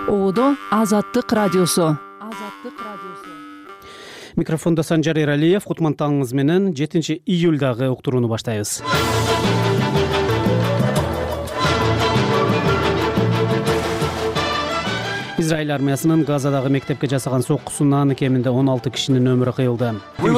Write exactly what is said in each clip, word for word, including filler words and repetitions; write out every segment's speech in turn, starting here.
Оодо Азаттык радиосу. Азаттык радиосу. Микрофонда Санжар Эралиев, кутмантаңыз менен жетинчи июлдагы уктурууну баштайбыз. Израиль армиясынын Газадагы мектепке жасаган соккусунан кеминде он алты кишинин өмүрү кыйылды.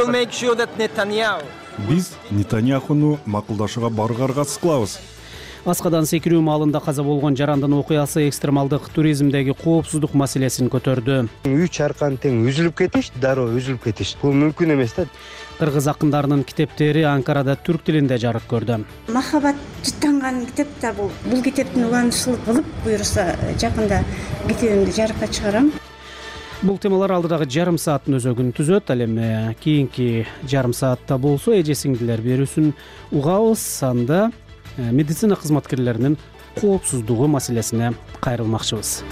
Биз Нетаньяхуну макулдашууга баргарга кылабыз. Аскадан секирүү маалында каза болгон жарандын окуясы экстремалдык туризмдеги коопсуздук маселесин көтөрдү. Үй чаркан тең үзүлүп кетиш, дароо үзүлүп кетиш. Бул мүмкүн эмес да. Кыргыз акындарынын китептери Анкарада түрк тилинде жарык көрдү. Махабат жыттанган китеп да бул. Бул китептин уланышчылык кылып, буюрса жакында китебимди жарыкка чыгарам. Бул темалар алдыдагы жарым сааттын өзөгүн түзөт. Ал эми кийинки жарым саатта болсо эже сиңдилер берүүсүн угабыз. Анда медицина кызматкерлеринин коопсуздугу маселесине кайрылмакчыбыз.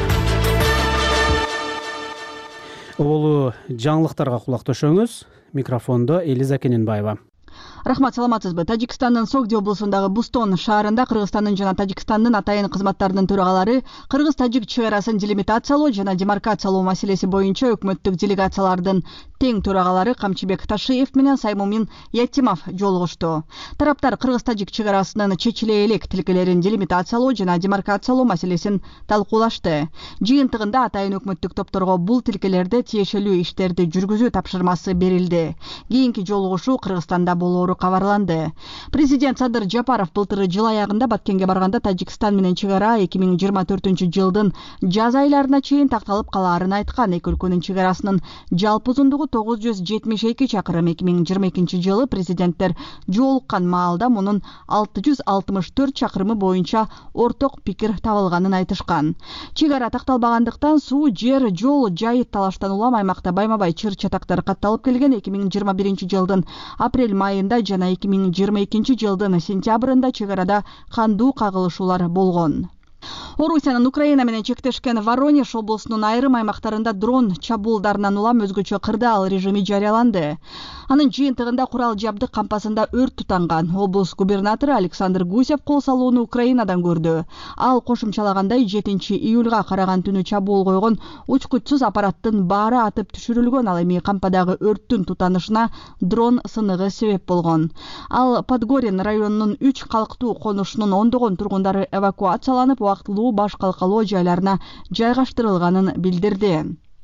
Оболу жаңылыктарга кулак төшөңүз. Микрофондо Элиза Кененбаева. Рахмат, саламатсызбы? Тажикстандын Согди облусундагы Бустон шаарында Кыргызстандын жана Тажикстандын атайын кызматтарынын төрагалары кыргыз-тажик чек арасын делимитациялоо жана демаркациялоо маселеси боюнча өкмөттүк делегациялардын тең төрагалары Камчыбек Ташиев менен Саймумин Яттимов жолугушту. Тараптар кыргыз-тажик чек арасынын чечиле элек тилкелерин делимитациялоо жана демаркациялоо маселесин талкуулашты. Жыйынтыгында атайын өкмөттүк топторго бул тилкелерде тиешелүү иштерди жүргүзүү тапшырмасы берилди. Кийинки жолугушуу Кыргызстанда болоору кабарланды. Президент Садыр Жапаров былтыр жыл аягында Баткенге барганда Тажикстан менен чек ара эки миң жыйырма төртүнчү жылдын жаз айларына чейин такталып калаарын айткан. Эки өлкөнүн чек арасынын жалпы узундугу тогуз жүз жетимиш эки чакырым. эки миң жыйырма экинчи жылы президенттер жолуккан маалда мунун алты жүз алтымыш төрт чакырымы боюнча орток пикир табылганын айтышкан. Чек ара такталбагандыктан суу, жер, жол, жайыт талаштан улам аймакта байма-бай чыр-чатактар катталып келген. эки миң жыйырма биринчи жылдын апрель майында жана эки миң жыйырма экинчи жылдын сентябрында чек арада кандуу кагылышуулар болгон. Орусиянын Украина менен чектешкен Воронеж облусунун айрым аймактарында дрон чабуулдарынан улам өзгөчө кырдаал режими жарыяланды. Анын жыйынтыгында курал жабдык кампасында өрт тутанган. Облус губернатору Александр Гусев кол салууну Украинадан көрдү. Ал кошумчалагандай жетинчи июлга караган түнү чабуул койгон учкучсуз аппараттын баары атып түшүрүлгөн. Ал эми кампадагы өрттүн тутанышына дрон сыныгы себеп болгон. Ал Подгорин районунун үч калктуу конушунун ондогон тургундары эвакуацияланып, убактылуу баш калкалоо жайларына жайгаштырылганын билдирди.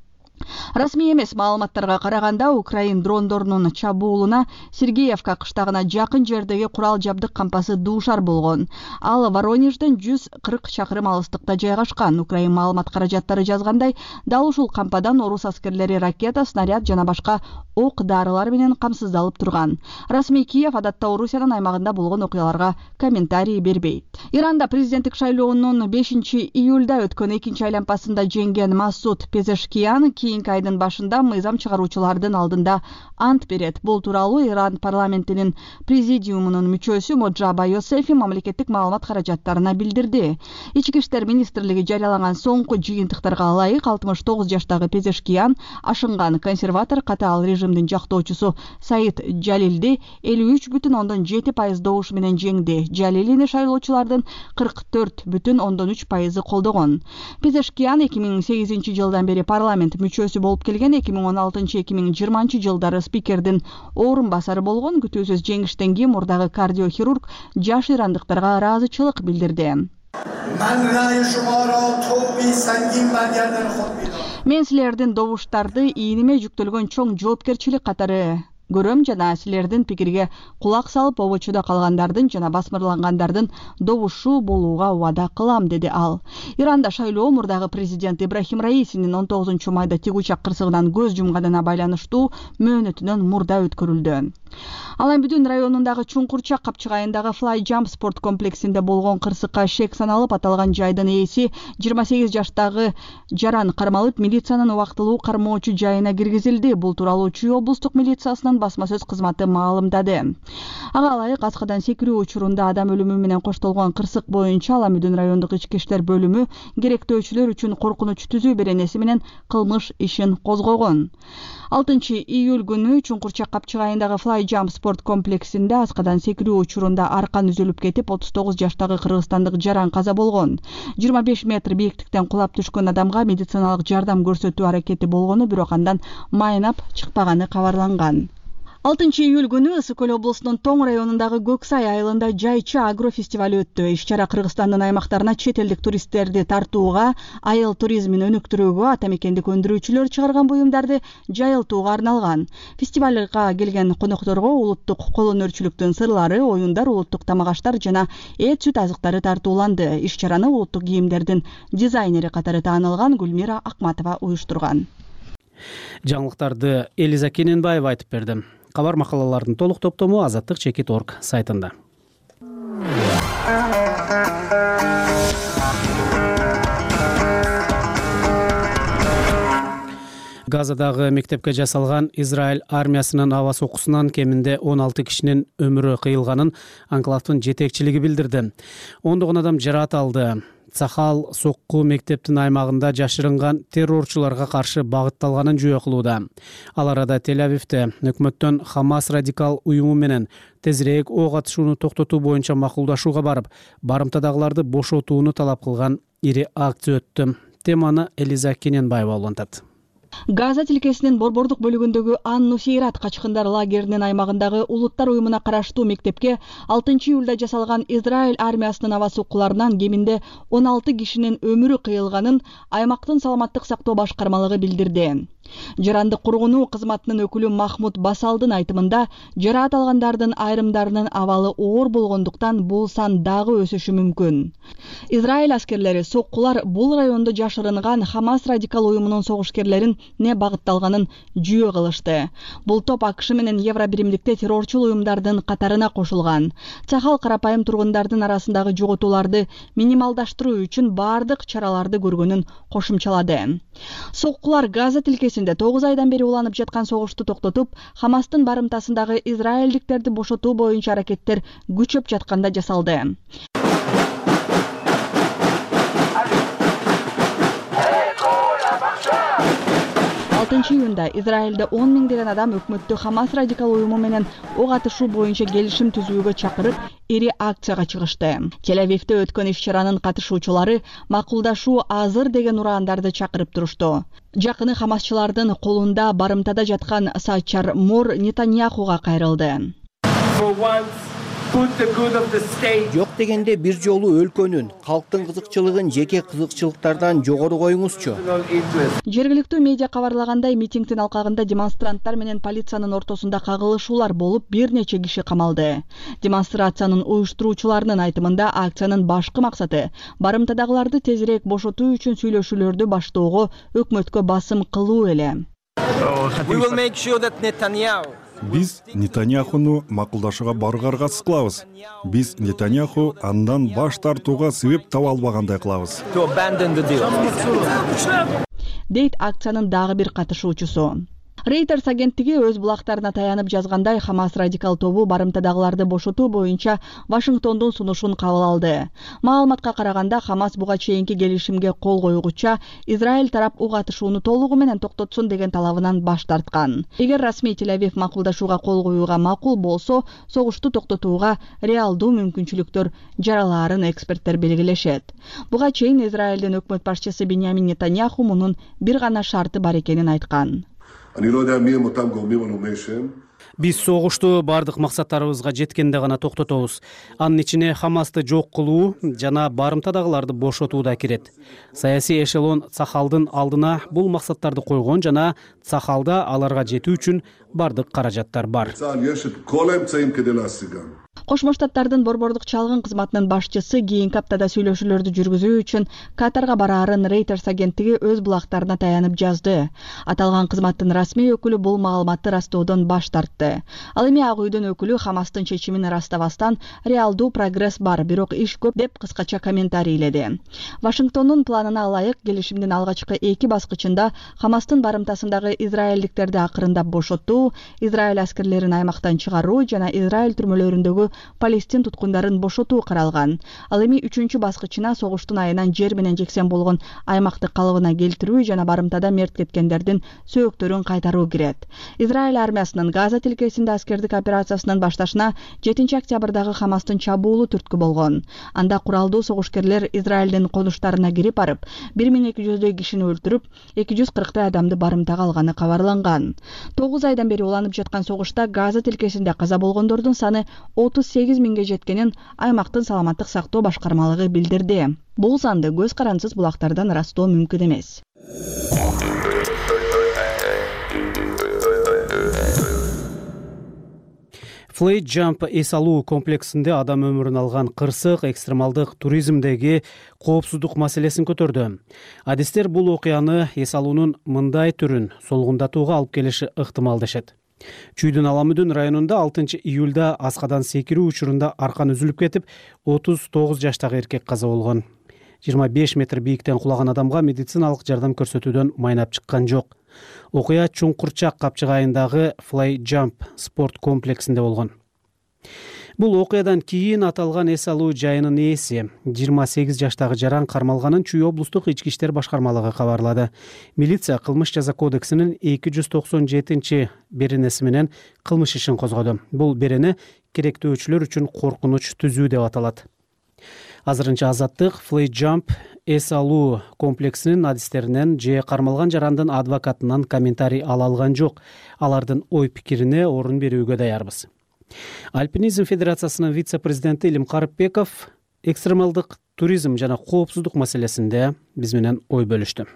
Расмий эмес маалыматтарга караганда Украин дрондорунун чабуулуна Сергеевка кыштагына жакын жердеги курал жабдык кампасы дуушар болгон. Ал Воронежден жүз кырк чакырым алыстыкта жайгашкан. Украин маалымат каражаттары жазгандай, дал ушул кампадан орус аскерлери ракета, снаряд жана башка ок дарылар менен камсыздалып турган. Расмий Киев адатта Орусиянын аймагында болгон окуяларга комментарий бербейт. Иранда президенттик шайлоонун бешинчи июлда өткөн экинчи айланпасында жеңген Масуд Пезешкиян кийинки айдын башында мыйзам чыгаруучулардын алдында ант берет. Бул тууралуу Иран парламентинин президиумунун мүчөсү Моджаба Йосефи мамлекеттик маалымат каражаттарына билдирди. Ички иштер министрлиги жарыялаган соңку жыйынтыктарга ылайык алтымыш тогуз жаштагы Пезешкиян ашынган консерватор катаал режимдин жактоочусу Саид Жалилди элүү үч бүтүн ондон жети пайыз добуш менен жеңди. Жалилини шайлоочулардын кырк төрт бүтүн ондон үч пайызы колдогон. Пезешкиян эки миң сегизинчи жылдан бери парламент мүчөсү болуп келген. эки миң он алтынчы эки миң жыйырманчы жылдары спикердин орун басары болгон. Күтүүсүз жеңиштен кийин мурдагы кардиохирург жаш ирандыктарга ыраазычылык билдирди. Мен силердин добуштарды ийниме жүктөлгөн чоң жоопкерчилик катары көрөм жана силердин пикирге кулак салып, обочуда калгандардын жана басмырлангандардын добушу болууга убада кылам, деди ал. Иранда шайлоо мурдагы президент Ибрахим Раисинин он тогузунчу майда тик учак кырсыгынан көз жумганына байланыштуу мөөнөтүнөн мурда өткөрүлдү. Алан-Бүдүн районундагы Чуңкурчак капчыгайындагы Fly Jump спорт комплексинде болгон кырсыкка шек саналып, аталган жайдын ээси жыйырма сегиз жаштагы Жаран кармалып, милициянын убактылуу кармоочу жайына киргизилди. Бул тууралуу Чүй облустук милициясынын басма сөз кызматы маалымдады. Ага ылайык аскадан секирүү учурунда адам өлүмү менен коштолгон кырсык боюнча Алан-Бүдүн райондук ички иштер бөлүмү керектөөчүлөр үчүн коркунуч түзүү беренеси менен кылмыш ишин козгогон. алтынчы июль күнү Чуңкурчак капчыгайындагы Fly Хайжамп спорт комплексинде аскадан секирүү учурунда аркан үзүлүп кетип, отуз тогуз жаштагы кыргызстандык жаран каза болгон. жыйырма беш метр бийиктиктен кулап түшкөн адамга медициналык жардам көрсөтүү аракети болгону, бирок андан майнап чыкпаганы кабарланган. алтынчы июль күнү Ысык Көл облусунун Тоң районундагы Көксай айылында жайчы агро фестиваль өттү. Иш-чара Кыргызстандын аймактарына чет элдик туристтерди тартууга, айыл туризмин өнүктүрүүгө, ата мекендик өндүрүүчүлөр чыгарган буюмдарды жайылтууга арналган. Фестивалга келген конокторго улуттук кол өнөрчүлүктүн сырлары, оюндар, улуттук тамак-аштар жана эт сүт азыктары тартууланды. Иш-чараны улуттук кийимдердин дизайнери катары таанылган Гүлмира Акматова уюштурган. Жаңылыктарды Элиза Кененбаева айтып берди. Кабар макалалардын толук топтому азаттык чекит точка орг сайтында. Газадагы мектепке жасалган Израиль армиясынын аба соккусунан кеминде он алты кишинин өмүрү кыйылганын анклавдын жетекчилиги билдирди. ондогон адам жараат алды. Цахал сокку мектептин аймагында жашырынган террорчуларга каршы багытталганын жүйө кылууда. Ал арада Тель-Авивде өкмөттөн Хамас радикал уюму менен тезирээк ок атышууну токтотуу боюнча макулдашууга барып, барымтадагыларды бошотууну талап кылган ири акция өттү. Теманы Элиза Кененбаева улантат. Газа тилкесинин борбордук бөлүгүндөгү Ан-Нусейрат качкындар лагеринин аймагындагы улуттар уюмуна караштуу мектепке алтынчы июлда жасалган Израиль армиясынын аба соккуларынан кеминде он алты кишинин өмүрү кыйылганын аймактын саламаттык сактоо башкармалыгы билдирди. Жарандык кургунуу кызматынын өкүлү Махмуд Басалдын айтымында, жараат алгандардын айрымдарынын абалы оор болгондуктан бул сан дагы өсүшү мүмкүн. Израиль аскерлери соккулар бул райондо жашырынган Хамас радикал уюмунун согушкерлерин не багытталганын жүйө кылышты. Бул топ АКШ менен Евробиримдикте террорчул уюмдардын катарына кошулган. Цахал карапайым тургундардын арасындагы жоготууларды минималдаштыруу үчүн бардык чараларды көргөнүн кошумчалады. Соккулар Газа тилкесинде тогуз айдан бери уланып жаткан согушту токтотуп, Хамастын барымтасындагы израилдиктерди бошотуу боюнча аракеттер күчөп жатканда жасалды. алтынчы июнда Израилде он миңдеген адам өкмөттү Хамас радикал уюму менен ок атышуу боюнча келишим түзүүгө чакырып, ири акцияга чыгышты. Тель-Авивде өткөн иш-чаранын катышуучулары макулдашуу азыр деген урандарды чакырып турушту. Жакыны хамасчылардын колунда барымтада жаткан Сачар Мор Нетаньяхуга кайрылды. Жок дегенде бир жолу өлкөнүн, калктын кызыкчылыгын жеке кызыкчылыктардан жогору коюңузчу. Жергиликтүү медиа кабарлагандай, митингдин алкагында демонстранттар менен полициянын ортосунда кагылышуулар болуп, бир нече киши камалды. Демонстрациянын уюштуруучуларынын айтымында, акциянын башкы максаты барымтадагыларды тезирээк бошотуу үчүн сүйлөшүүлөрдү баштоого өкмөткө басым кылуу эле. Биз Нетаньяхуну макулдашууга баргарга кылабыз. Биз Нетаньяху андан баш тартууга себеп таба албагандай кылабыз. Дейт акциянын дагы бир катышуучусу. Reuters агенттиги өз булактарына таянып жазгандай, Хамас радикал тобу барымтадагыларды бошотуу боюнча Вашингтондун сунушун кабыл алды. Маалыматка караганда, Хамас буга чейинки келишимге кол койгуча Израиль тарап ок атышууну толугу менен токтотсун деген талабынан баш тарткан. Эгер расмий Тель-Авив макулдашууга кол коюуга макул болсо, согушту токтотууга реалдуу мүмкүнчүлүктөр жаралаарын эксперттер белгилешет. Буга чейин Израилдин өкмөт башчысы Биньямин Нетаньяху мунун бир гана шарты бар экенин айткан. Биз согушту бардык максаттарыбызга жеткенде гана токтотобуз. Анын ичине Хамасты жок кылуу жана барымтадагыларды бошотуу да кирет. Саясий эшелон Цахалдын алдына бул максаттарды койгон жана Цахалда аларга жетүү үчүн бардык каражаттар бар. Кошмо Штаттардын борбордук чалгын кызматынын башчысы кийинки аптада сүйлөшүүлөрдү жүргүзүү үчүн Катарга бараарын Reuters агенттиги өз булактарына таянып жазды. Аталган кызматтын расмий өкүлү бул маалыматты растоодон баш тартты. Ал эми Ак үйдүн өкүлү Хамастын чечимин растабастан реалдуу прогресс бар, бирок иш көп деп кыскача комментарийледи. Вашингтондун планына ылайык келишимдин алгачкы эки баскычында Хамастын барымтасындагы израилдиктерди акырындап бошотуу, Израиль аскерлерин аймактан чыгаруу жана Израиль түрмөлөрүндөгү Палестин туткундарын бошотуу каралган. Ал эми үчүнчү баскычына согуштун айынан жер менен жексен болгон аймакты калыбына келтирүү жана барымтада мерт кеткендердин сөөктөрүн кайтаруу кирет. Израиль армиясынын Газа тилкесинде аскердик операциясынын башташына жетинчи октябрдагы Хамастын чабуулу түрткү болгон. Анда куралдуу согушкерлер Израилдин конуштарына кирип барып, бир миң эки жүздөй кишини өлтүрүп, эки жүз кырктай адамды барымтага алганы кабарланган. тогуз айдан бери уланып жаткан согушта Газа тилкесинде каза болгондордун саны отуз сегиз миңге жеткенин аймактын саламаттык сактоо башкармалыгы билдирди. Бул санды көз карансыз булактардан ырастоо мүмкүн эмес. Flight Jump эс алуу комплексинде адам өмүрүн алган кырсык экстремалдык туризмдеги коопсуздук маселесин көтөрдү. Адистер бул окуяны эс алуунун мындай түрүн солгундатууга алып келиши ыктымал дешет. Чүйдүн Аламүдүн районунда алтынчы июлда аскадан секирүү учурунда аркан үзүлүп кетип, отуз тогуз жаштагы эркек каза болгон. жыйырма беш метр бийиктен кулаган адамга медициналык жардам көрсөтүүдөн майнап чыккан жок. Окуя Чуңкурчак капчыгайындагы Fly Jump спорт комплексинде болгон. Бул окуядан кийин аталган эс алуу жайынын ээси жыйырма сегиз жаштагы жаран кармалганын Чүй облустук ички иштер башкармалыгы кабарлады. Милиция кылмыш жаза кодексинин эки жүз токсон жетинчи беренеси менен кылмыш ишин козгоду. Бул берене керектөөчүлөр үчүн коркунуч түзүү деп аталат. Азырынча Азаттык Fly Jump эс алуу комплексинин адистеринен же кармалган жарандын адвокатынан комментарий ала алган жок. Алардын ой пикирине орун берүүгө даярбыз. Альпинизм федерациясынын вице-президенти Илим Карыпбеков экстремалдык туризм жана коопсуздук маселесинде биз менен ой бөлүштү.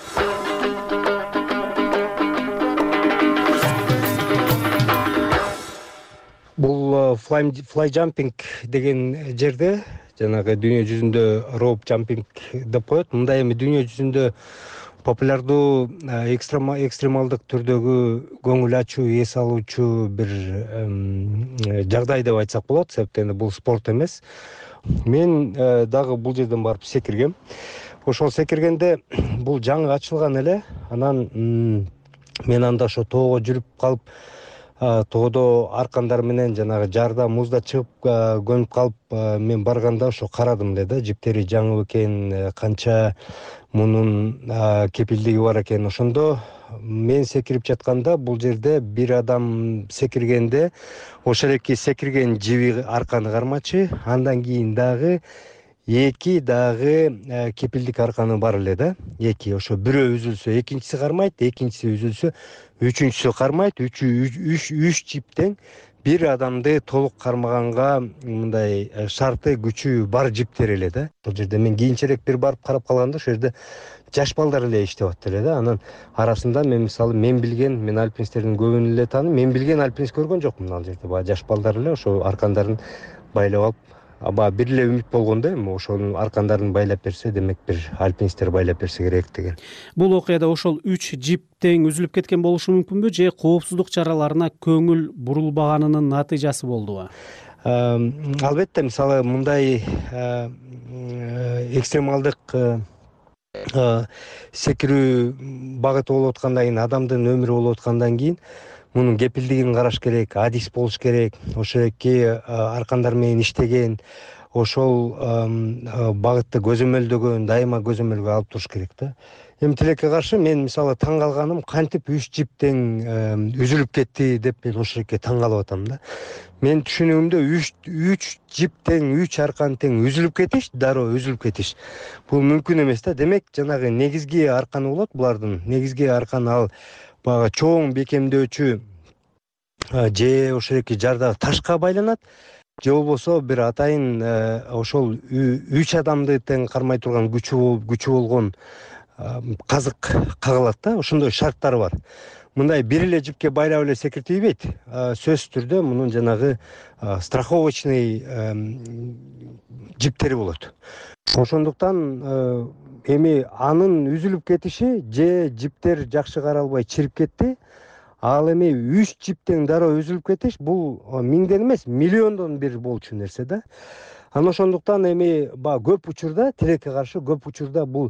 Бул fly jumping деген жерде жанагы дүйнө жүзүндө rope jumping деп коет. Мындай эми дүйнө жүзүндө популярдуу экстремалдык түрдөгү көңүл ачуу, эс алуучу бир жагдай деп айтсак болот, себептен бул спорт эмес. Мен дагы бул жерден барып секиргем. Ошол секиргенде бул жаңы ачылган эле, анан мен анда ошо тоого жүрүп калып, тоодо аркандар менен жанагы жарда, музда чыгып көнүп калып, мен барганда ошо карадым эле да, жиптери жаңы экен, канча мунун кепилдиги бар экен. Ошондо мен секирип жатканда бул жерде бир адам секиргенде ошол эки секирген жиби арканы кармачы, андан кийин дагы эки дагы кепилдик арканы бар эле да. Эки ошо бирөө үзүлсө, экинчиси кармайт, экинчиси үзүлсө, үчүнчүсү кармайт. Үч үч үч жиптен бир адамды толук кармаганга мындай шарты, күчү бар жиптер эле да. Бул жерде мен кийинчерээк бир барып карап калганда ошол жерде жаш балдар эле иштеп атты эле да. Анан арасында мен мисалы мен билген, мен альпинисттердин көбүн эле тааныйм. Мен билген альпинист көргөн жокмун ал жерде. Баа жаш балдар эле ошо аркандарын байлап алып, аба бир эле үмүт болгондо эми ошонун аркандарын байлап берсе, демек бир альпинисттер байлап берсе керек деген. Бул окуяда ошол үч жип тең үзүлүп кеткен болушу мүмкүнбү же коопсуздук чараларына көңүл бурулбаганынын натыйжасы болдубу? Албетте, мисалы мындай экстремалдык секирүү багыты болуп аткандан кийин, адамдын өмүрү болуп аткандан кийин мунун кепилдигин караш керек, адис болуш керек. Ошо эки аркандар менен иштеген, ошол багытты көзөмөлдөгөн, дайыма көзөмөлгө алып туруш керек да. Эми тилекке каршы мен мисалы таң калганым, кантип үч жип тең үзүлүп кетти деп мен ошол эки таң калып атам да. Мен түшүнүгүмдө үч үч жип тең, үч аркан тең үзүлүп кетиш, дароо үзүлүп кетиш. Бул мүмкүн эмес да. Демек жанагы негизги арканы болот булардын. Негизги арканы ал бага чоң бекемдөөчү же ошол эки жарда ташка байланат, же болбосо бир атайын ошол үч адамды тең кармай турган күчү күчү болгон казык кагылат да. Ошондой шарттары бар. Мындай бир эле жипке байлап эле секиртилбейт. Сөзсүз түрдө мунун жанагы страховочный жиптери болот. Ошондуктан эми анын үзүлүп кетиши же жиптер жакшы каралбай чирип кетти, ал эми үч жиптен дароо үзүлүп кетиш, бул миңден эмес, миллиондон бир болчу нерсе да. Анан ошондуктан эми ба көп учурда, тилекке каршы көп учурда бул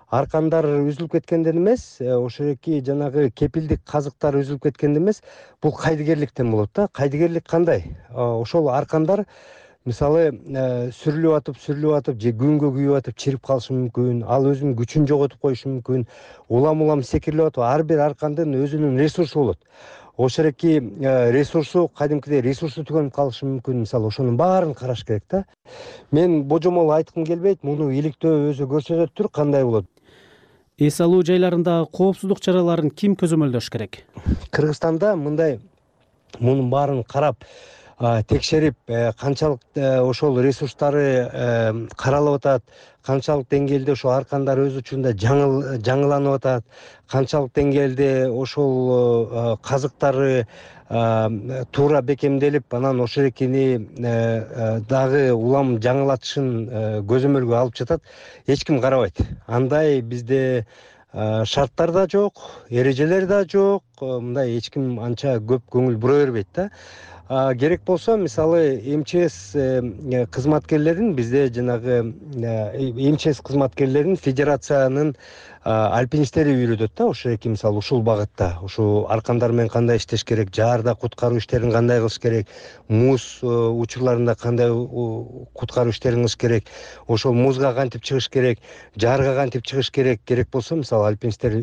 аркандар үзүлүп кеткенден эмес, ошол эки жанагы кепилдик казыктар үзүлүп кеткенден эмес, бул кайдыгерликтен болот да. Кайдыгерлик кандай? Ошол аркандар мисалы сүрүлүп атып сүрүлүп атып же күнгө күйүп атып чирип калышы мүмкүн, ал өзүнүн күчүн жоготуп коюшу мүмкүн, улам улам секирилип атып, ар бир аркандын өзүнүн ресурсу болот. Ошол эки ресурсу кадимкидей ресурсу түгөнүп калышы мүмкүн. Мисалы ошонун баарын караш керек да. Мен божомол айткым келбейт, муну иликтөө өзү көрсөтөттүр кандай болот. Эс алуу жайларындагы коопсуздук чараларын ким көзөмөлдөш керек? Кыргызстанда мындай мунун баарын карап, текшерип, канчалык ошол ресурстары каралып атат, канчалык деңгээлде ошол аркандар өз учурунда жаңыланып атат, канчалык деңгээлде ошол казыктары туура бекемделип, анан ошол экини дагы улам жаңылатышын көзөмөлгө алып жатат, эч ким карабайт. Андай бизде шарттар да жок, эрежелер да жок, мындай эч ким анча көп көңүл бура бербейт да. Керек болсо, мисалы МЧС кызматкерлерин бизде жанагы МЧС кызматкерлерин федерациянын альпинисттери үйрөтөт да, ошол эки мисалы ушул багытта, ушул аркандар менен кандай иштеш керек, жаарда куткаруу иштерин кандай кылыш керек, муз учурларында кандай куткаруу иштерин кылыш керек, ошол музга кантип чыгыш керек, жаарга кантип чыгыш керек, керек болсо, мисалы альпинисттер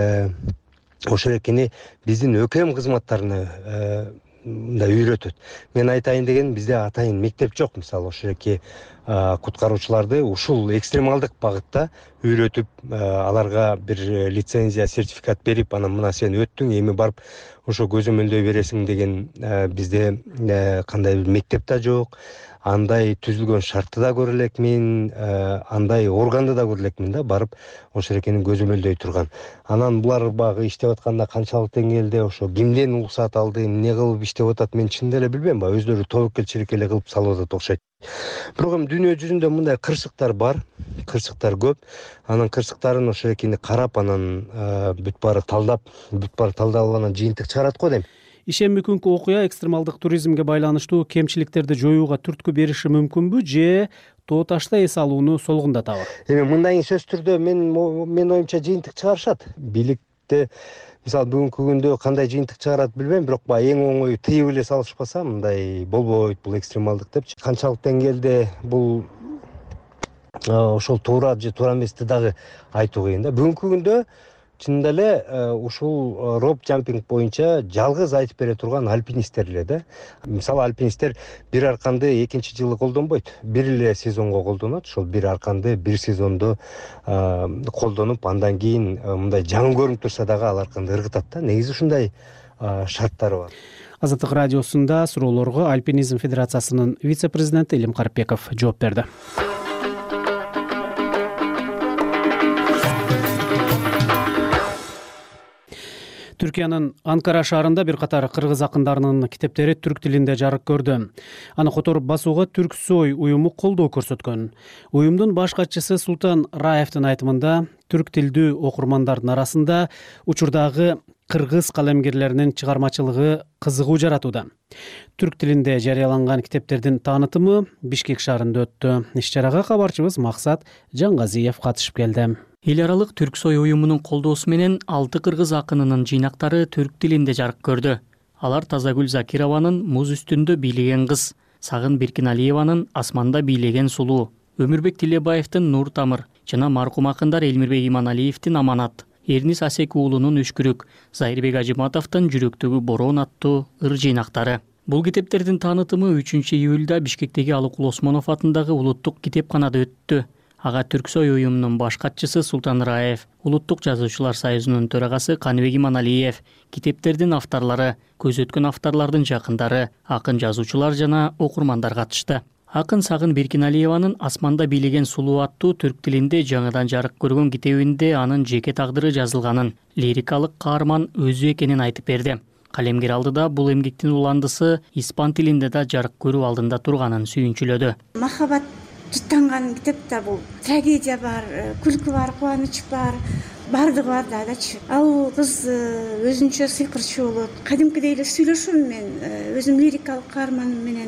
ошол экини биздин ӨКМ кызматтарына мындай үйрөтөт. Мен айтайын деген, бизде атайын мектеп жок, мисалы ошол эки куткаруучуларды ушул экстремалдык багытта үйрөтүп, аларга бир лицензия, сертификат берип, анан мына сен өттүң, эми барып ошо көзөмөлдөй бересиң деген бизде кандай бир мектеп да жок. Андай түзүлгөн шартты да көрө элекмин, андай органды да көрө элекмин да, барып ошол экени көзөмөлдөй турган. Анан булар багы иштеп атканда канчалык деңгээлде, ошо кимден уруксат алды, эмне кылып иштеп атат, мен чын эле билбейм, ба өздөрү тобокелчилик эле кылып салып атат окшойт. Бирок эми дүйнө жүзүндө мындай кырсыктар бар, кырсыктар көп. Анан кырсыктарын ошол экени карап, анан бүт баары талдап, бүт баары талдалып анан жыйынтык чыгарат го дейм. Ишемби күнкү окуя экстремалдык туризмге байланыштуу кемчиликтерди жоюуга түрткү бериши мүмкүнбү же тоо ташта эс алууну солгундатабы? Эми мындай сөзсүз түрдө мен мен оюмча жыйынтык чыгарышат. Бийликте мисалы бүгүнкү күндө кандай жыйынтык чыгарат билбейм, бирок баягы эң оңою тыйып эле салышпаса, мындай болбойт бул экстремалдык депчи. Канчалык деңгээлде бул ошол туура же туура эмести дагы айтуу кыйын да. Бүгүнкү күндө чынында эле ушул роп джампинг боюнча жалгыз айтып бере турган альпинисттер эле да. Мисалы альпинисттер бир арканды экинчи жылы колдонбойт, бир эле сезонго колдонот. Ошол бир арканды бир сезондо колдонуп, андан кийин мындай жаңы көрүнүп турса дагы ал арканды ыргытат да. Негизи ушундай шарттары бар. Азаттык радиосунда суроолорго Альпинизм федерациясынын вице-президенти Илим Карипбеков жооп берди. Түркиянын Анкара шаарында бир катар кыргыз акындарынын китептери түрк тилинде жарык көрдү. Аны которуп басууга Түрксой уюму колдоо көрсөткөн. Уюмдун баш катчысы Султан Раевдин айтымында, түрк тилдүү окурмандардын арасында учурдагы кыргыз калемгерлеринин чыгармачылыгы кызыгуу жаратууда. Түрк тилинде жарыяланган китептердин таанытымы Бишкек шаарында өттү. Иш-чарага кабарчыбыз Максат Жаңгазиев катышып келди. Эл аралык Түрксой уюмунун колдоосу менен алты кыргыз акынынын жыйнактары түрк тилинде жарык көрдү. Алар Тазагүл Закированын Муз үстүндө бийлеген кыз, Сагын Биркиналиеванын Асманда бийлеген сулуу, Өмүрбек Тилебаевдин Нур тамыр жана маркум акындар Элмирбек Иманалиевдин Аманат, Эрнис Асек уулунун Үшкүрүк, Зайырбек Ажыматовдун Жүрөктөгү бороон аттуу ыр жыйнактары. Бул китептердин таанытымы үчүнчү июлда Бишкектеги Алыкул Осмонов атындагы улуттук китепканада өттү. Ага Түрксой уюмунун баш катчысы Султан Раев, Улуттук жазуучулар союзунун төрагасы Каныбек Иманалиев, китептердин авторлору, көз өткөн авторлордун жакындары, акын жазуучулар жана окурмандар катышты. Акын Сагын Биркиналиеванын Асманда бийлеген сулуу аттуу түрк тилинде жаңыдан жарык көргөн китебинде анын жеке тагдыры жазылганын, лирикалык каарман өзү экенин айтып берди. Калемгер алдыда бул эмгектин уландысы испан тилинде да жарык көрүү алдында турганын сүйүнчүлөдү. Махабат жыттанган китепте бул трагедия бар, күлкү бар, кубаныч бар, бардыгы бар дагычы. Ал кыз өзүнчө сыйкырчу болот. Кадимкидей эле сүйлөшөм мен өзүм лирикалык каарманым менен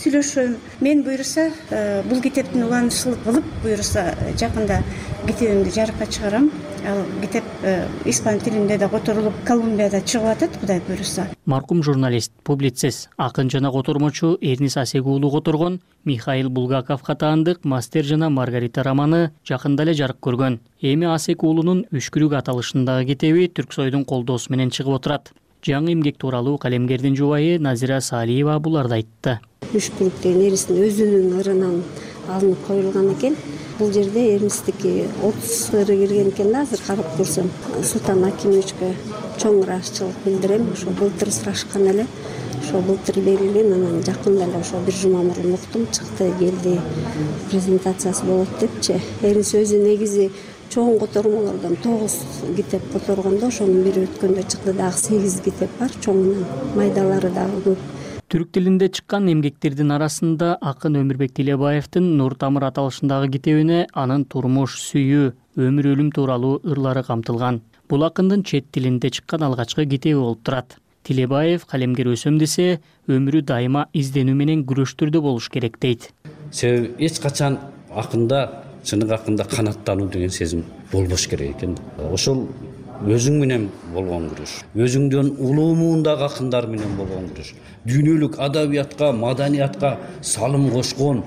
сүйлөшөм. Мен буюрса бул китептин уланышчылык кылып буюрса жакында китебимди жарыкка чыгарам. Ал китеп испан тилинде да которулуп Колумбияда чыгып атат, Кудай буюрса. Маркум журналист, публицист, акын жана котормочу Эрнис Асек уулу которгон Михаил Булгаков катаандык Мастер жана Маргарита романы жакында эле жарык көргөн. Эми Асек уулунун Үшкүрүк аталышындагы китеби Түрксойдун колдоосу менен чыгып отурат. Жаңы эмгек тууралуу калемгердин жубайы Назира Салиева буларды айтты. Үшкүрүк деген Эрнистин өзүнүн ырынан алынып коюлган экен. Бул жерде Эрнистики отуз ыры кирген экен да, азыр карап көрсөм. Султан Акимовичке чоң ыраазычылык билдирем. Ошо былтыр сурашкан эле. Ошо былтыр берилген, анан жакында эле ошо бир жума мурун уктум, чыкты, келди. Презентациясы болот депчи. Эрнис өзү негизи чоң котормолордон тогуз китеп которгондо, ошонун бири өткөндө чыкты, дагы сегиз китеп бар, чоңунан майдалары дагы көп. Түрк тилинде чыккан эмгектердин арасында акын Өмүрбек Тилебаевдин Нур тамыр аталышындагы китебине анын турмуш, сүйүү, өмүр өлүм тууралуу ырлары камтылган. Бул акындын чет тилинде чыккан алгачкы китеби болуп турат. Тилебаев калемгер өсөм десе, өмүрү дайыма изденүү менен күрөштүрдө болуш керек дейт. Себеби эч качан акында, чыныгы акында канаттануу деген сезим болбош керек экен. Ошол өзүң менен болгон күрөш, өзүңдөн улуу муундагы акындар менен болгон күрөш, дүйнөлүк адабиятка, маданиятка салым кошкон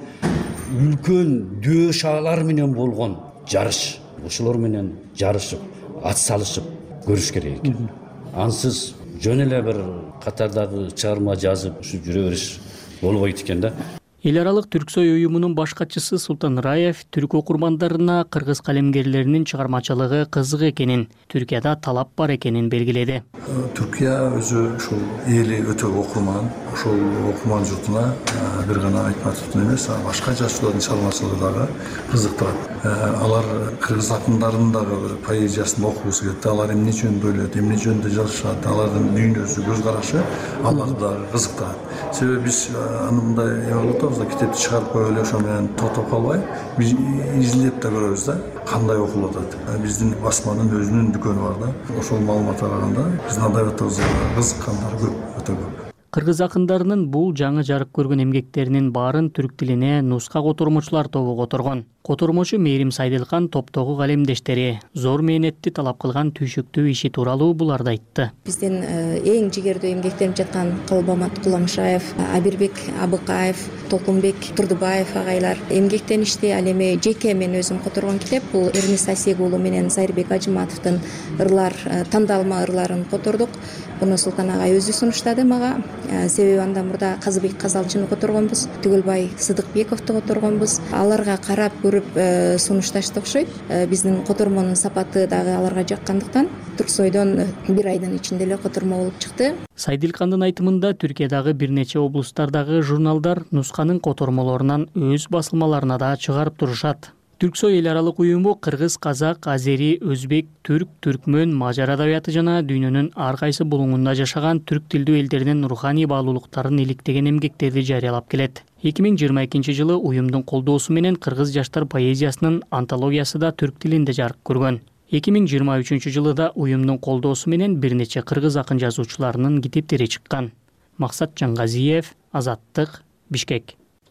үлкөн дөө шаалар менен болгон жарыш. Ошолор менен жарышып, ат салышып көрүш керек экен. Ансыз жөн эле бир катардагы чыгарма жазып ушу жүрө бериш болбойт экен да. Эл аралык Түрксой уюмунун баш катчысы Султан Раев түрк окурмандарына кыргыз калемгерлеринин чыгармачылыгы кызык экенин, Түркияда талап бар экенин белгиледи. Түркия өзү ушул эли өтө окурман, ошол окурман журтуна бир гана айтматовдун эмес, башка жашоодун чыгармачылыгы дагы кызыктырат. Алар кыргыз акындарынын дагы бир поэзиясын окугусу келет. Алар эмне жөнүндө ойлойт, эмне жөнүндө жазышат, алардын дүйнөсү, көз карашы аларды дагы кызыктырат. Себеби биз аны мындай болуп атабыз, китепти чыгарып коюп эле ошо менен токтоп калбай, биз изилдеп да көрөбүз да, кандай окулуп атат. Биздин басманын өзүнүн дүкөнү бар да. Ошол маалыматка караганда биздин адабиятыбызга кызыккандар көп, өтө көп. Кыргыз акындарынын бул жаңы жарык көргөн эмгектеринин баарын түрк тилине нуска котормочулар тобу которгон. Котормочу Мээрим Сайдылкан топтогу калемдештери зор мээнетти талап кылган түйшүктүү иши тууралуу буларды айтты. Биздин эң жигердүү эмгектерип жаткан Калбамат Куламшаев, Абирбек Абыкаев, Толкунбек Турдубаев агайлар эмгектеништи. Ал эми жеке мен өзүм которгон китеп бул Эрнис Асек уулу менен Сайырбек Ажыматовдун ырлар, тандалма ырларын котордук. Буну Султан агай өзү сунуштады мага. Себеби андан мурда Казыбек Казалчыны которгонбуз, Түгөлбай Сыдыкбековду которгонбуз. Аларга карап көрүп сунушташты окшойт. Биздин котормонун сапаты дагы аларга жаккандыктан Түрксойдон бир айдын ичинде эле котормо болуп чыкты. Сайдылкандын айтымында Түркиядагы бир нече облустардагы журналдар нусканын котормолорунан өз басылмаларына да чыгарып турушат. Түрксой эл аралык уюму кыргыз, казак, азери, өзбек, түрк, түркмөн, мажар адабияты жана дүйнөнүн ар кайсы булуңунда жашаган түрк тилдүү элдердин руханий баалуулуктарын иликтеген эмгектерди жарыялап келет. эки миң жыйырма экинчи жылы уюмдун колдоосу менен кыргыз жаштар поэзиясынын антологиясы да түрк тилинде жарык көргөн. эки миң жыйырма үчүнчү жылы да уюмдун колдоосу менен бир нече кыргыз акын жазуучуларынын китептери чыккан. Максат Жаңгазиев, Азаттык, Бишкек.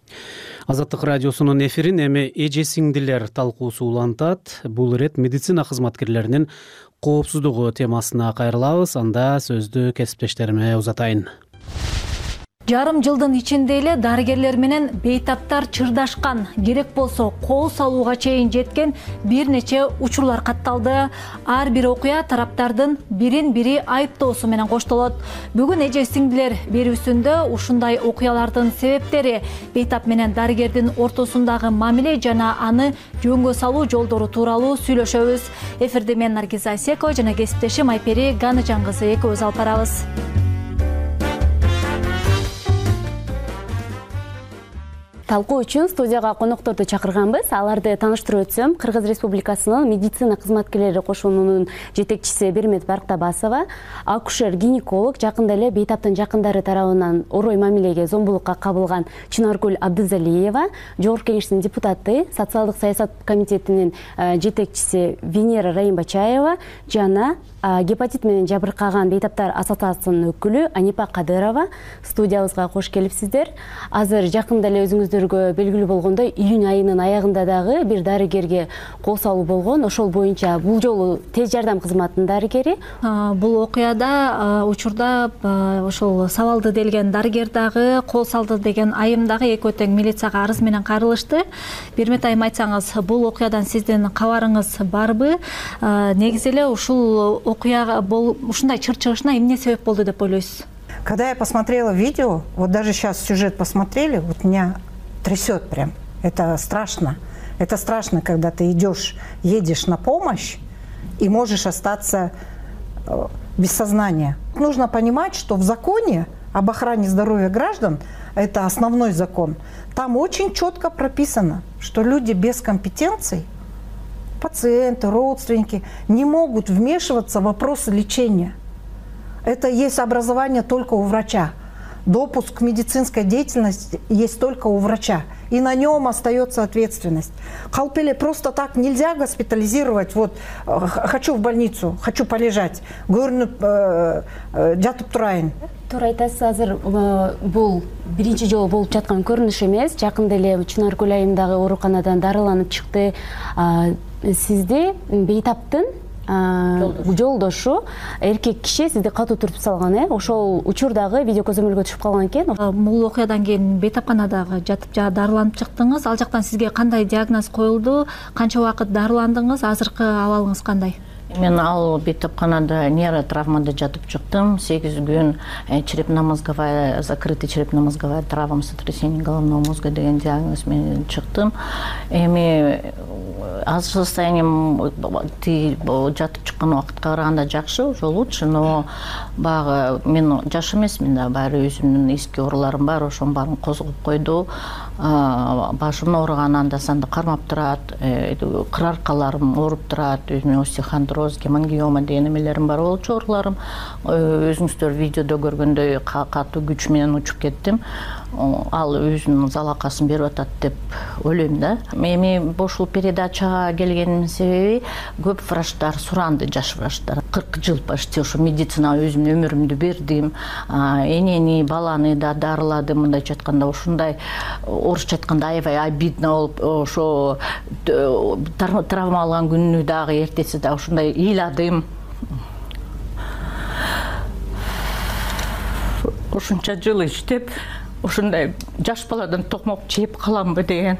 Азаттык радиосунун эфирин эми эже сиңдилер талкуусу улантат. Бул ирет медицина кызматкерлеринин коопсуздугу темасына кайрылабыз. Анда сөздү кесиптештериме узатайын. Жарым жылдын ичинде эле дарыгерлер менен бейтаптар чырдашкан, керек болсо кол салууга чейин жеткен бир нече учурлар катталды. Ар бир окуя тараптардын бирин-бири айыптоосу менен коштолот. Бүгүн эже сиңдилер берүүсүндө ушундай окуялардын себептери, бейтап менен дарыгердин ортосундагы мамиле жана аны жөнгө салуу жолдору тууралуу сүйлөшөбүз. Эфирде мен Наргиз Айсекова жана кесиптешим Айпери Ганыжан кызы экөөбүз алып барабыз. Талкуу үчүн студияга конокторду чакырганбыз. Аларды тааныштырып өтсөм, Кыргыз Республикасынын медицина кызматкерлери кошунунун жетекчиси Бермет Барктабасова, акушер-гинеколог, жакында эле бейтаптын жакындары тарабынан орой мамилеге зомбулукка кабылган Чынаргүл Абдызалиева, Жогорку Кеңештин депутаты, социалдык саясат комитетинин жетекчиси Венера Райымбачаева жана гепатит менен жабыркаган бейтаптар ассоциациясынын өкүлү Анипа Кадырова студиябызга кош келипсиздер. Азыр жакында эле өзүңүздөргө белгилүү болгондой, июнь айынын аягында дагы бир дарыгерге кол салуу болгон. Ошол боюнча бул жолу тез жардам кызматынын дарыгери. Бул окуяда учурда ошол сабалды делген дарыгер дагы кол салды деген айым дагы экөө тең милицияга арыз менен кайрылышты. Бермет айым, айтсаңыз, бул окуядан сиздин кабарыңыз барбы? Негизи эле ушул окуяга ушундай чыр чыгышына эмне себеп болду деп ойлойсуз? Когда я посмотрела видео, вот даже сейчас сюжет посмотрели, вот меня трясет прям. Это страшно. Это страшно, когда ты идешь, едешь на помощь и можешь остаться без сознания. Нужно понимать, что в законе об охране здоровья граждан, это основной закон, там очень четко прописано, что люди без компетенций, пациенты, родственники, не могут вмешиваться в вопросы лечения. Это есть образование только у врача. Допуск к медицинской деятельности есть только у врача. И на нем остается ответственность. Калпеле просто так нельзя госпитализировать. Вот, хочу в больницу, хочу полежать. Көрүнүп, жатып турайын. Туура айтасыз, азыр бул биринчи жолу болуп жаткан көрүнүш эмес. Жакында эле Чынаргүл айым дагы ооруканадан дарыланып чыкты. Сизди бейтаптын жолдошу эркек киши сизди катуу түртүп салган, э? Ошол учурдагы видео көзөмөлгө түшүп калган экен. Бул окуядан кийин бейтапканадагы жатып жаа дарыланып чыктыңыз. Ал жактан сизге кандай диагноз коюлду? Канча убакыт дарыландыңыз? Азыркы абалыңыз кандай? Мен ал бейтапканада нейротравмада жатып чыктым. сегиз күн черепно-мозговая, закрытый черепно-мозговая травма, сотрясение головного мозга деген диагноз менен чыктым. Эми азыр состоянием жатып чыккан убакытка караганда жакшы, уже лучше, но багы мен жаш эмесмин да, баары өзүмдүн эски ооруларым бар, ошонун баарын козгоп койду. Башым ооруган анда санда кармап турат, кыр аркаларым ооруп турат, өзүмө остеохондроз, гемангиома деген эмелерим бар болчу, ооруларым. Өзүңүздөр видеодо көргөндөй катуу күч менен учуп кеттим. Ал өзүнүн залакасын берип атат деп ойлойм да. Эми ушул передачага келгениmin себеби көп врачтар суранды, жаш врачтар. кырк жыл почти ошо медицина өзүмдүн өмүрүмдү бердим. Энени, баланы да дарыладым, мындайча айтканда ушундай, орусча айтканда аябай обидно болуп, ошо травма алган күнү дагы эртеси да ушундай ыйладым. Ушунча жыл иштеп, ушундай жаш баладан токмок жеп каламбы деген.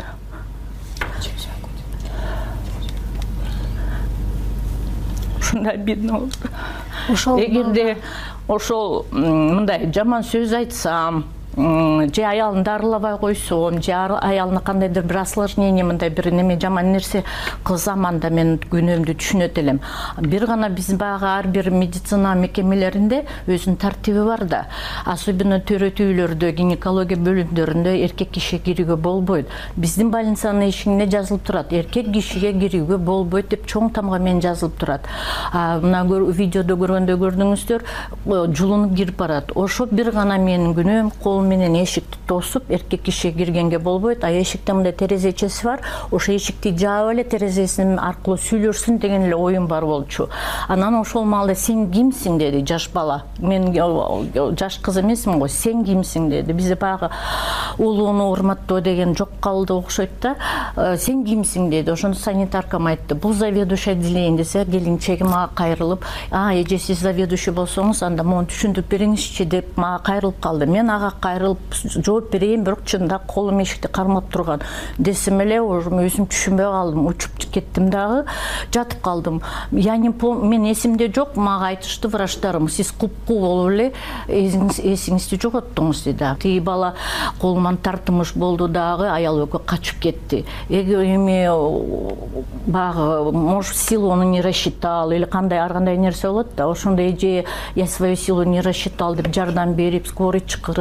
Ушундай обидно болду. Эгерде ошол мындай жаман сөз айтсам, же аялын дарылабай койсом, же аялына кандайдыр бир осложнение, мындай бир неме жаман нерсе кылсам, анда мен күнөөмдү түшүнөт элем. Бир гана биз багы ар бир медицина мекемелеринде өзүнүн тартиби бар да. Особенно төрөт үйлөрдө, гинекология бөлүмдөрүндө эркек киши кирүүгө болбойт. Биздин больницанын эшигине жазылып турат, эркек кишиге кирүүгө болбойт деп чоң тамга менен жазылып турат. Мына видеодо көргөндө көрдүңүздөр, жулунуп кирип барат. Ошо бир гана менин күнөөм, кол менен эшикти тосуп, эркек киши киргенге болбойт. А эшикте мындай терезечеси бар, ошо эшикти жаап эле терезесин аркылуу сүйлөрсүн деген эле оюм бар болчу. Анан ошол маалда сен кимсиң деди жаш бала. Мен жаш кыз эмесмин го, сен кимсиң деди. Бизде багы улууну урматтоо деген жок калды окшойт да. Сен кимсиң деди. Ошону санитаркам айтты. Бул заведующий отделение десе, келинчеги мага кайрылып, а эже сиз заведующий болсоңуз, анда мону түшүндүрүп бериңизчи деп мага кайрылып калды. Мен ага кайрылып жооп берейин, бирок чында колум эшикти кармап турган. Десем эле өзүм түшүнбөй калдым, учуп кеттим дагы, жатып калдым. Я не помню, мен эсимде жок, мага айтышты врачтарым, сиз купку болуп эле эсиңизди жоготтуңуз деди. Тиги бала колуман тартымыш болду дагы, аял экөө качып кетти. Эми багы, может, силу он не рассчитал или кандай ар кандай нерсе болот да, ошондой эже я свою силу не рассчитал деп жардам берип, скорый чакырып, милиция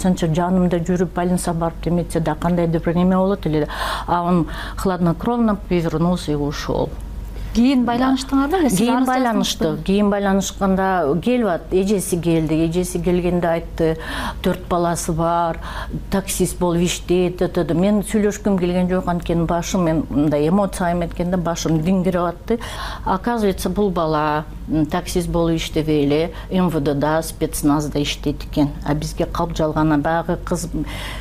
канча жанымда жүрүп больница барып деметсе да кандайдыр бир неме болот эле, а он хладнокровно повернулся и ушел. Кийин байланыштыңарбы? Кийин байланышты. Кийин байланышканда келип, эжеси келди. Эжеси келгенде айтты, төрт баласы бар, таксист болуп иштейт, dedi. Мен сүйлөшкүм келген жок, анткени башым, мен мындай эмоцияйм эткенде башым диңгирип атты. Оказывается, бул бала таксист болуп иштебей эле эм вэ дэда, спецназда иштейт экен. А бизге калп жалгана багы кыз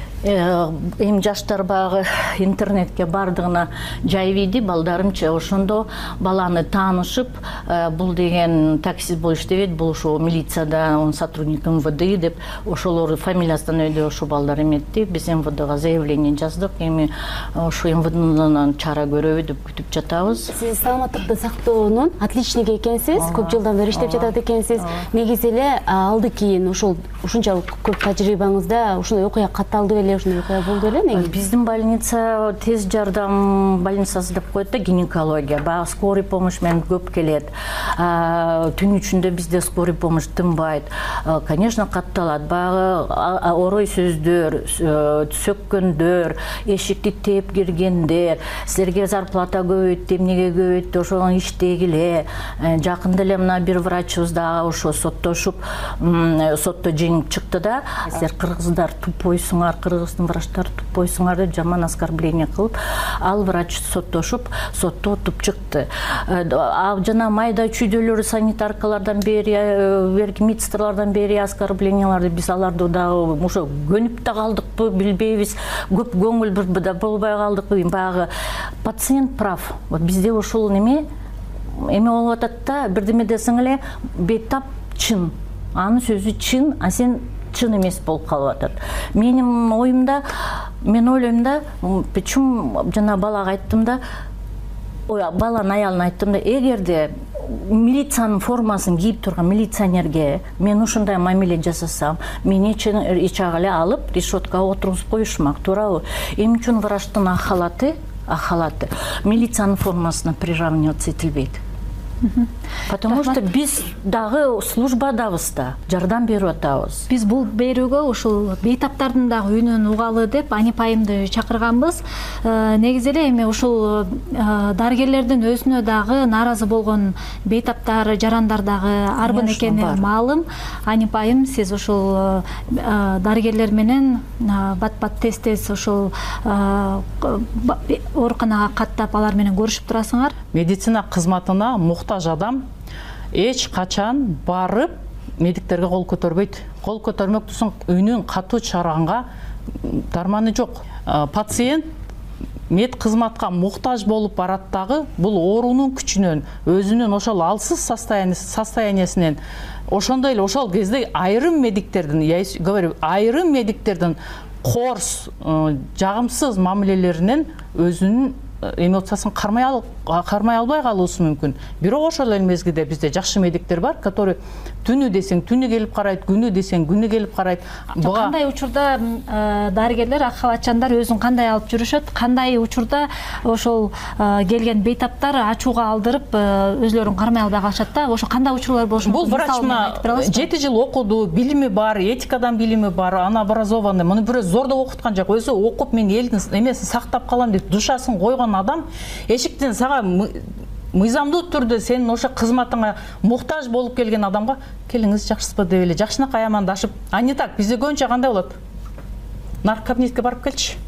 эми жаштар багы интернетке бардыгына жайып ийди, балдарымча ошондо баланы таанышып, бул деген таксист болуп иштебейт, бул ошо милицияда, он сотрудник эм вэ дэ деп, ошолор фамилиясынан өйдө ошо балдар эметти. Биз эм вэ дэга заявление жаздык, эми ошо эм вэ дэдан чара көрөбү деп күтүп жатабыз. Сиз саламаттыкты сактоонун отличниги экенсиз, көп жылдан бери иштеп жатат экенсиз. Негизи эле алды кийин ошол ушунчалык көп тажрыйбаңызда ушундай окуя катталды беле, ушундай окуя болду эле неги? Биздин больница тез жардам больницасы деп коет да, гинекология. Бага скорый помощь менен көп келет. Түн ичинде бизде скорый помощь тынбайт. Конечно, катталат. Бага орой сөздөр, сөккөндөр, эшикти теп киргендер, силерге зарплата көбөйт, эмнеге көбөйт, ошону иштегиле. Жакында эле мына бир врачыбыз дагы ошо соттошуп, сотто жеңип чыкты да. Силер кыргыздар тупойсуңар, кыргыздын врачтары тупойсуңар деп жаман оскорбление кылып, ал врач соттошуп, сотто отуп чыкты. А жана майда чүйдөлөр санитаркалардан бери, берки медсестралардан бери оскорбленияларды биз аларды дагы ошо көнүп да калдыкпы, билбейбиз. Көп көңүл бир да болбой калдыкпы. Баягы пациент прав. Вот бизде ошол неме эме болуп атат да, бирдеме десең эле бейтап чын. Анын сөзү чын, а сен чын эмес болуп калып атат. Менин оюмда, мен ойлойм да, почему жана балага айттым да, ой, баланын аялына айттым да, эгерде милициянын формасын кийип турган милиционерге мен ушундай мамиле жасасам, мени ичак эле алып решеткага отургузуп коюшмак, туурабы? Эмне үчүн врачтын ак халаты, ак халаты милициянын формасына приравниваться этилбейт? Потому что биз дагы службадабыз да, жардам берип атабыз. Биз бул берүүгө ушул бейтаптардын дагы үнүн угалы деп Анипайымды чакырганбыз. Негизи эле эми ушул дарыгерлердин өзүнө дагы нааразы болгон бейтаптар, жарандар дагы арбын экени маалым. Анипайым, сиз ушул дарыгерлер менен бат-бат тез-тез ушул ооруканага каттап алар менен көрүшүп турасыңар? Медицина кызматына муктаж адам эч качан барып медиктерге кол көтөрбөйт. Кол көтөрмөк турсаң үнүн катуу чыгарганга дарманы жок. Пациент мед кызматка муктаж болуп барат дагы, бул оорунун күчүнөн, өзүнүн ошол алсыз состояниясынан, ошондой эле ошол кезде айрым медиктердин, я говорю, айрым медиктердин корс, жагымсыз мамилелеринен өзүнүн эмоциясын кармай албай калуусу мүмкүн. Бирок ошол эле мезгилде бизде жакшы медиктер бар, который түнү десең түнү келип карайт, күнү десең күнү келип карайт. Кандай учурда дарыгерлер, ак халатчандар өзүн кандай алып жүрүшөт? Кандай учурда ошол келген бейтаптар ачууга алдырып өзлөрүн кармай албай калышат да? Ошо кандай учурлар болушу мүмкүн? Бул врач мына жети жыл окуду, билими бар, этикадан билими бар, ана образованный. Муну бирөө зордоп окуткан жок. Өзү окуп мен элдин эмесин сактап калам деп душасын койгон адам эшиктен сага мыйзамдуу түрдө сенин ошо кызматыңа муктаж болуп келген адамга келиңиз жакшысызбы деп эле жакшынакай амандашып, а не так, бизде көбүнчө кандай болот? Наркокабинетке барып келчи.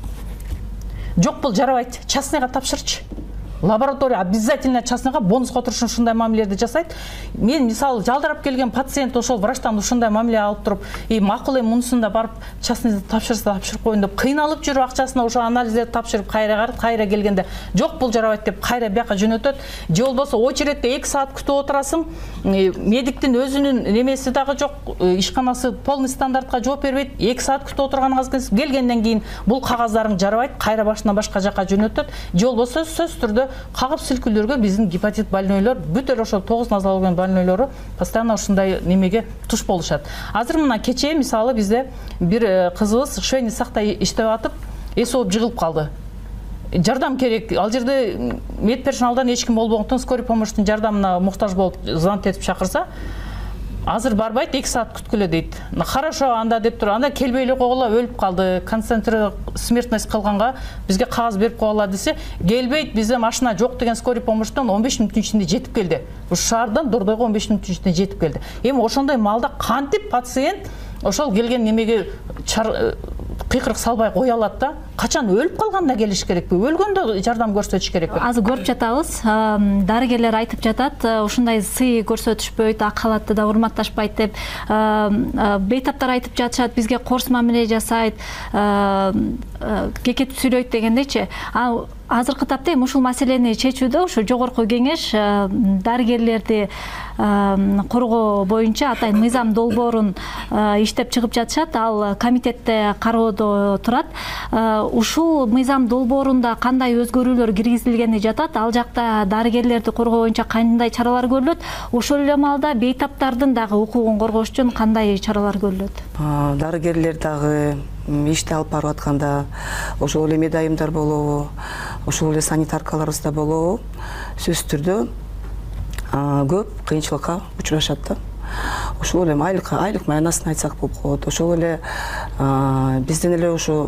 Жок, бул жарабайт, частныйга тапшырчы. Лаборатория обязательно частныйга бонус отурушун ушундай мамилелерди жасайт. Мен мисалы жалдырап келген пациент ошол врачтан ушундай мамиле алып туруп, и макул эми мунусун да барып частныйда тапшырса тапшырып коеюн деп кыйналып жүрүп акчасына ошо анализдерди тапшырып кайра карап, кайра келгенде жок, бул жарабайт деп кайра бияка жөнөтөт. Же болбосо очередте эки саат күтүп отурасың, медиктин өзүнүн немеси дагы жок, ишканасы полный стандартка жооп бербейт. эки саат күтүп отурганыңыз келгенден кийин бул кагаздарың жарабайт, кайра башына башка жака жөнөтөт. Же болбосо сөзсүз түрдө кагып силкүүлөргө биздин гепатит больнойлор, бүт эле ошол тогуз нозология больнойлору постоянно ушундай немеге туш болушат. Азыр мына кечээ мисалы бизде бир кызыбыз швейный цехта иштеп атып, эс ооп жыгылып калды. Жардам керек. Ал жерде медперсоналдан эч ким болбогондуктан скорый помощьтун жардамына муктаж болуп звонок этип чакырса, азыр барбайт, эки саат күткүлө дейт. Хорошо, анда деп тур, анда келбей эле койгула, өлүп калды, концентрация смертность кылганга бизге кагаз берип койгула десе, келбейт, бизде машина жок деген скорый помощьтон он беш мүнөттүн ичинде жетип келди. Ушу шаардан Дордойго он беш мүнөттүн ичинде жетип келди. Эми ошондой маалда кантип пациент ошол келген немеге кыйкырык салбай кое алат да? Качан өлүп калганда келиш керекпи? Өлгөндө жардам көрсөтүш керекпи? Азыр көрүп жатабыз, дарыгерлер айтып жатат, ушундай сый көрсөтүшпөйт, ак халатты да урматташпайт деп. Бейтаптар айтып жатышат, бизге корс мамиле жасайт, кекетип сүйлөйт дегендейчи. Азыркы тапта эми ушул маселени чечүүдө ушу жогорку кеңеш дарыгерлерди коргоо боюнча атайын мыйзам долбоорун иштеп чыгып жатышат. Ал комитетте кароодо турат. Ушул мыйзам долбоорунда кандай өзгөрүүлөр киргизилгени жатат, ал жакта дарыгерлерди коргоо боюнча кандай чаралар көрүлөт, ошол эле маалда бейтаптардын дагы укугун коргош үчүн кандай чаралар көрүлөт? Дарыгерлер дагы ишти алып барып атканда ошол эле медайымдар болобу, ошол эле санитаркаларыбыз да болобу, сөзсүз түрдө көп кыйынчылыкка учурашат да. Ошол эле айлык айлык маянасын айтсак болуп коет. Ошол эле бизден эле ошо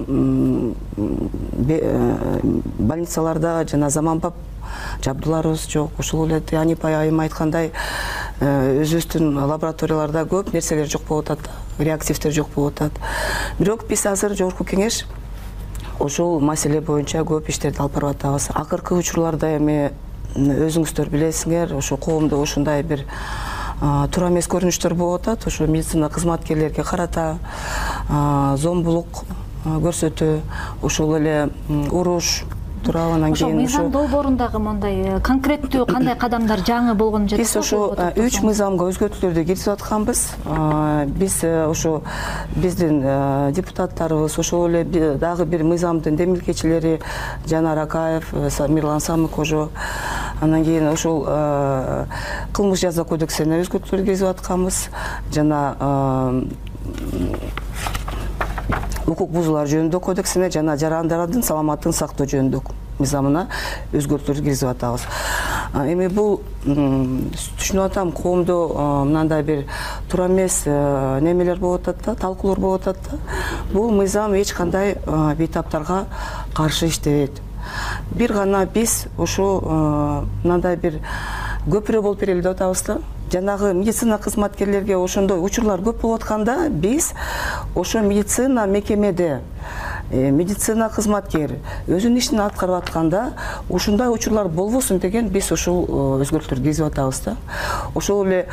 больницаларда жана заманбап жабдууларыбыз жок. Ошол эле Анипай айым айткандай, өзүбүздүн лабораторияларда көп нерселер жок болуп атат, реактивдер жок болуп атат. Бирок биз азыр жогорку кеңеш ошол маселе боюнча көп иштерди алып барып атабыз. Акыркы учурларда эми өзүңүздөр билесиңер, ошо коомдо ушундай бир туура эмес көрүнүштөр болуп атат. Ошо медицина кызматкерлерге карата зомбулук көрсөтүү, ошол эле уруш тууралуу. Анан кийин мыйзам долбоорундагы мондай конкреттүү кандай кадамдар жаңы болгон жерде? Биз ошо үч мыйзамга өзгөртүүлөрдү киргизип атканбыз. Биз ошо биздин депутаттарыбыз, ошол эле дагы бир мыйзамдын демилгечилери Жанар Акаев, Мирлан Самыкожо, анан кийин ошол кылмыш жаза кодексине өзгөртүүлөр киргизип атканбыз. Жана укук бузуулар жөнүндө кодексине жана жарандардын саламаттыгын сактоо жөнүндө мыйзамына өзгөртүүлөр киргизип атабыз. Эми бул түшүнүп атам, коомдо мындай бир туура эмес немелер болуп атат да, талкуулар болуп атат да. Бул мыйзам эч кандай бейтаптарга каршы иштебейт. Бир гана биз ошо мындай бир көпүрө болуп берели деп атабыз да. Жанагы медицина кызматкерлерге ошондой учурлар көп болуп атканда, биз ошо медицина мекемеде медицина кызматкер өзүнүн ишин аткарып атканда ушундай учурлар болбосун деген биз ошол өзгөртүүлөр киргизип атабыз да. Ошол эле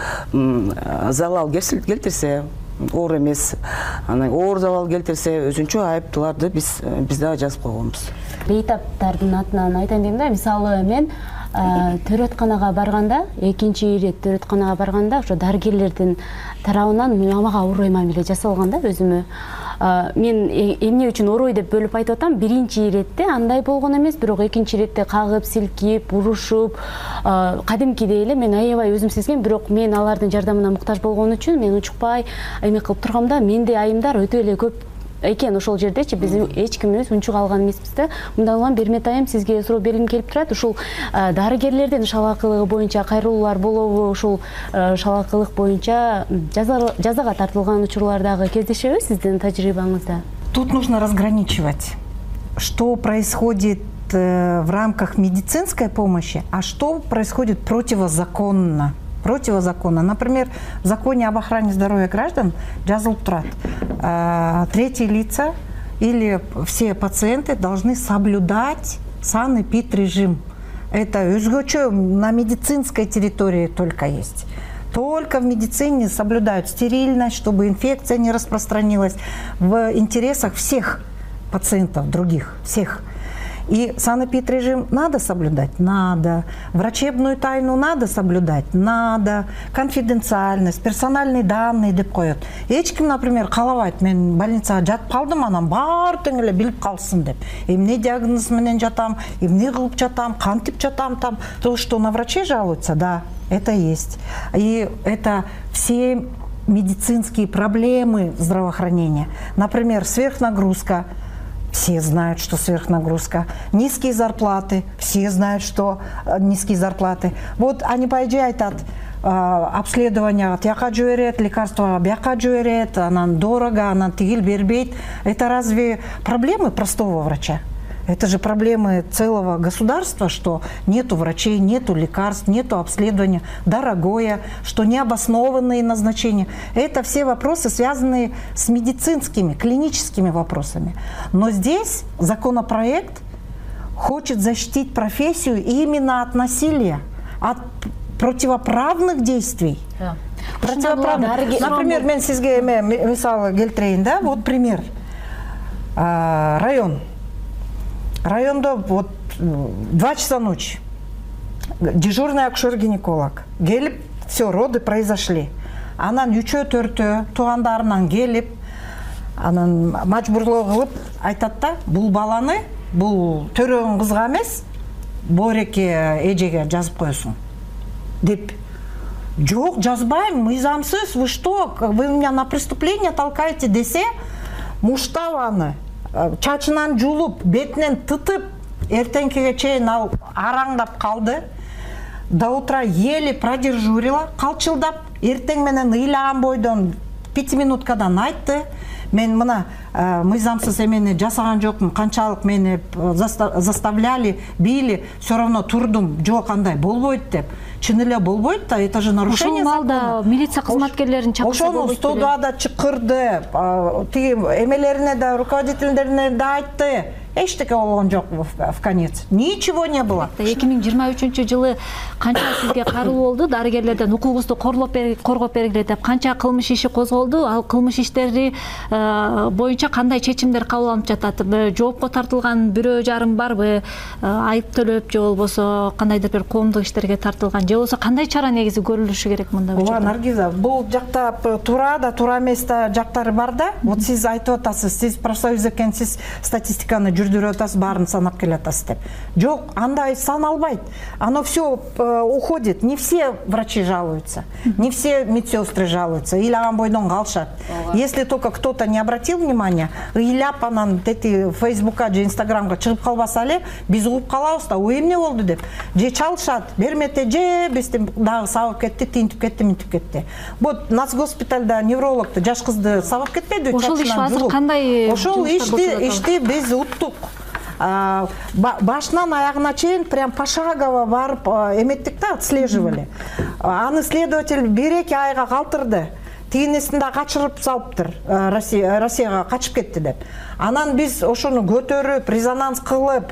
залал келтирсе, оор эмес, анан оор залал келтирсе өзүнчө айыптууларды биз биз дагы жазып койгонбуз. Бейтаптардын атынан айтайын дейм да, мисалы мен төрөтканага барганда, экинчи ирет төрөтканага барганда, ошо дарыгерлердин тарабынан мага орой мамиле жасалган да өзүмө. Мен эмне үчүн орой деп бөлүп айтып атам, биринчи иретте андай болгон эмес, бирок экинчи иретте кагып, силкип, урушуп, кадимкидей эле мен аябай өзүм сезген, бирок мен алардын жардамына муктаж болгон үчүн мен учукпай эме кылып тургамда, менде айымдар өтө эле көп экен ошол жердечи. Биз эч кимибиз унчук алган эмеспиз да. Мындан улам Бермет айым, сизге суроо бергим келип турат. Ушул дарыгерлердин шалакылыгы боюнча кайрылуулар болобу? Ушул шалакылык боюнча жазага тартылган учурлар дагы кездешеби сиздин тажрыйбаңызда? Тут нужно разграничивать, что происходит в рамках медицинской помощи, а что происходит противозаконно. Противозаконно. Например, в законе об охране здоровья граждан жазылып турат, третьи лица или все пациенты должны соблюдать санэпид-режим. Это өзгөчө на медицинской территории только есть. Только в медицине соблюдают стерильность, чтобы инфекция не распространилась в интересах всех пациентов, других, всех. И санэпид-режим надо соблюдать? Надо. Врачебную тайну надо соблюдать? Надо. Конфиденциальность, персональные данные деп коет. Эч ким, например, каалабайт, мен больницага жатып калдым, анан баары тең эле билип калсын деп. Эмне диагноз менен жатам, эмне кылып жатам, кантип жатам там. То, что на врачей жалуются, да, это есть. И это все медицинские проблемы здравоохранения. Например, сверхнагрузка. Все знают, что сверхнагрузка. Низкие зарплаты. Все знают, что низкие зарплаты. Вот они по идее айтат, обследованияга тияка жиберет, лекарствага бияка жиберет, анан дорого, анан тигил бербейт. Это разве проблемы простого врача? Это же проблемы целого государства, что нету врачей, нету лекарств, нету обследования, дорогое, что необоснованные назначения. Это все вопросы, связанные с медицинскими, клиническими вопросами. Но здесь законопроект хочет защитить профессию именно от насилия, от противоправных действий. Да. Противоправных. Например, мен сизге мисалы келтирейин, да, вот пример. Район. Районда вот два часа ночи. Дежурный акушер-гинеколог. Келип, все, роды произошли. Анан үчөө төртөө туугандарынан келип, анан мажбурлоо кылып айтат да, бул баланы, бул төрөгөн кызга эмес, боореке эжеге жазып коесуң деп. Жок, жазбайм, мыйзамсыз, вы что, вы меня на преступление толкаете десе, муштабаны чачынан жулуп, бетинен тытып, эртеңкиге чейин ал араңдап калды. До утра еле продежурила, калчылдап, эртең менен ыйлаган бойдон пяти минуткадан айтты. Мен мына мыйзамсыз эмени жасаган жокмун, канчалык мени заставляли, били, все равно турдум, жок андай болбойт деп. Чын эле болбойт да, это же нарушение закона. Ошол милиция кызматкерлерин чакырса болбойт. Ошону студияда чакырды, тиги эмелерине да, руководительдерине да айтты. Эчтеке болгон жок в конец. Ничего не было. эки миң жыйырма үчүнчү жылы канча сизге каруу болду? Дарыгерлерден укугуңузду коргоп бергиле деп канча кылмыш иши козголду? Ал кылмыш иштери боюнча кандай чечимдер кабыл алынып жатат? Жоопко тартылган бирөө жарым барбы? Айып төлөп же болбосо кандайдыр бир коомдук иштерге тартылган же болбосо кандай чара негизи көрүлүшү керек мында? Ооба, Наргиза, бул жакта туура да, туура эмес да жактары бар да. Вот сиз айтып атасыз, сиз профсоюз экенсиз, статистиканы жүрдүрүп атасыз, баарын санап келатасыз деп. Жок, андай саналбайт. Оно все уходит. Не все врачи жалуются, не все медсестры жалуются. Ыйлаган бойдон калышат. Если только кто-то не обратил внимания, ыйлап анан дети Фейсбукка же Инстаграмга чыгып калбаса эле, биз угуп калабыз да, у эмне болду деп. Же чалышат, бермете же биз дагы сабап кетти, тинтип кетти, минтип кетти. Вот Нацгоспитальда неврологду жаш кызды сабап кетпеди. Ошол иш азыр кандай? Ошол ишти ишти биз уттук. Башынан аягына чейин прям пошагово барып эметтик да, отслеживали. Аны следователь бир эки айга калтырды. Тигинесин да качырып салыптыр, Россияга качып кетти деп. Анан биз ошону көтөрүп, резонанс кылып,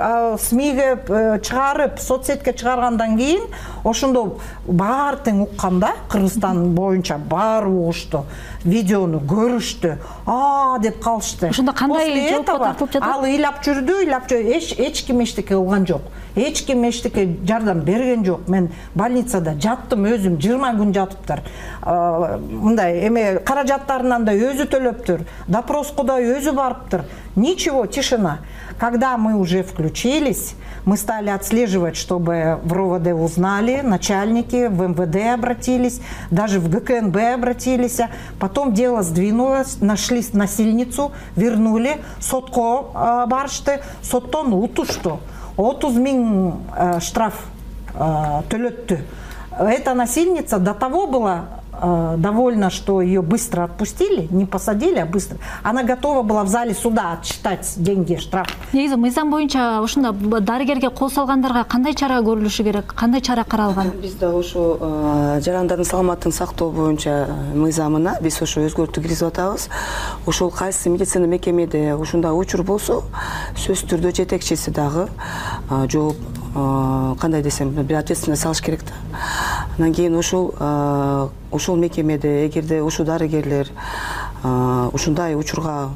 СМИге чыгарып, соцсетке чыгаргандан кийин ошондо баары тең укканда, Кыргызстан боюнча баары угушту, видеону көрүштү. А деп калышты. Ошондо кандай жоопко тартылып жатат? Ал ыйлап жүрдү, ыйлап жүрдү, эч эч ким эчтеке кылган жок. Эч ким эчтеке жардам берген жок. Мен больницада жаттым, өзүм жыйырма күн жатыптыр. Мындай эме каражаттарынан да өзү төлөптүр, допроско да өзү барыптыр. Ничего, тишина. Когда мы уже включились, мы стали отслеживать, чтобы в РОВД узнали, начальники в эм вэ дэ обратились, даже в гэ ка эн бэ обратились. Потом дело сдвинулось, нашли насильницу, вернули, сотко барышты, соттон утушту. отуз миң штраф төлөттү. Эта насильница до того была довольна, что ее быстро отпустили, не посадили, а быстро. Она готова была в зале суда отсчитать деньги, штраф. Негизи мыйзам боюнча ушунда дарыгерге кол салгандарга кандай чара көрүлүшү керек? Кандай чара каралган? Биз да ошо жарандардын саламаттыгын сактоо боюнча мыйзамына биз ошо өзгөртүү киргизип атабыз. Ошол кайсы медицина мекемеде ушундай учур болсо, сөзсүз түрдө жетекчиси дагы жооп кандай десем, бир ответственность салыш керек да. Анан кийин ошол ошол мекемеде эгерде ушул дарыгерлер ушундай учурга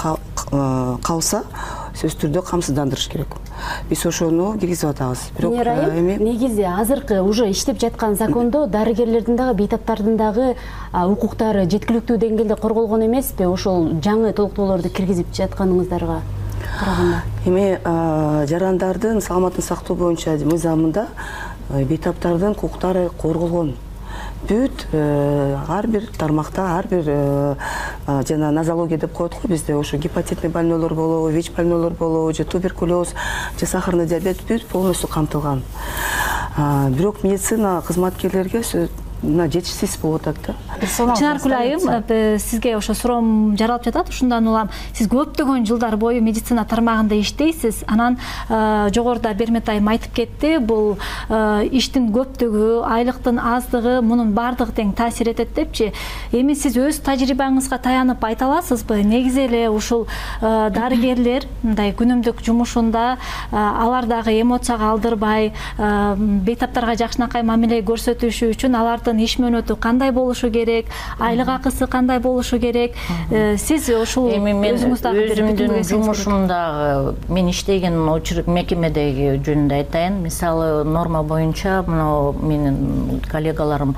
калса, сөзсүз түрдө камсыздандырыш керек. Биз ошону киргизип атабыз. Бирок негизи азыркы уже иштеп жаткан закондо дарыгерлердин дагы, бейтаптардын дагы укуктары жеткиликтүү деңгээлде корголгон эмеспи? Ошол жаңы толуктоолорду киргизип жатканыңыздарга караганда. Эми жарандардын саламаттыгын сактоо боюнча мыйзамында бейтаптардын укуктары корголгон. Бүт ар бир тармакта, ар бир жана нозология деп коет го бизде, ошо гепатитный больнойлор болобу, ВИЧ больнойлор болобу, же туберкулез, же сахарный диабет бүт полностью камтылган. бирок медицина кызматкерлерге мына жетишсиз болуп атат да. Чынаркүл айым, сизге ошо суроом жаралып жатат. Ушундан улам сиз көптөгөн жылдар бою медицина тармагында иштейсиз. Анан жогоруда Бермет айым айтып кетти, бул иштин көптүгү, айлыктын аздыгы, мунун баардыгы тең таасир этет депчи. Эми сиз өз тажрыйбаңызга таянып айта аласызбы? Негизи эле ушул дарыгерлер мындай күнүмдүк жумушунда алар дагы эмоцияга алдырбай, бейтаптарга жакшынакай мамиле көрсөтүшү үчүн алардын иш мөөнөтү кандай болушу керек, айлык акысы кандай болушу керек? Сиз ушул өзүмдүн жумушумдагы мен иштеген мекемедеги жөнүндө айтайын. Мисалы, норма боюнча мына менин коллегаларым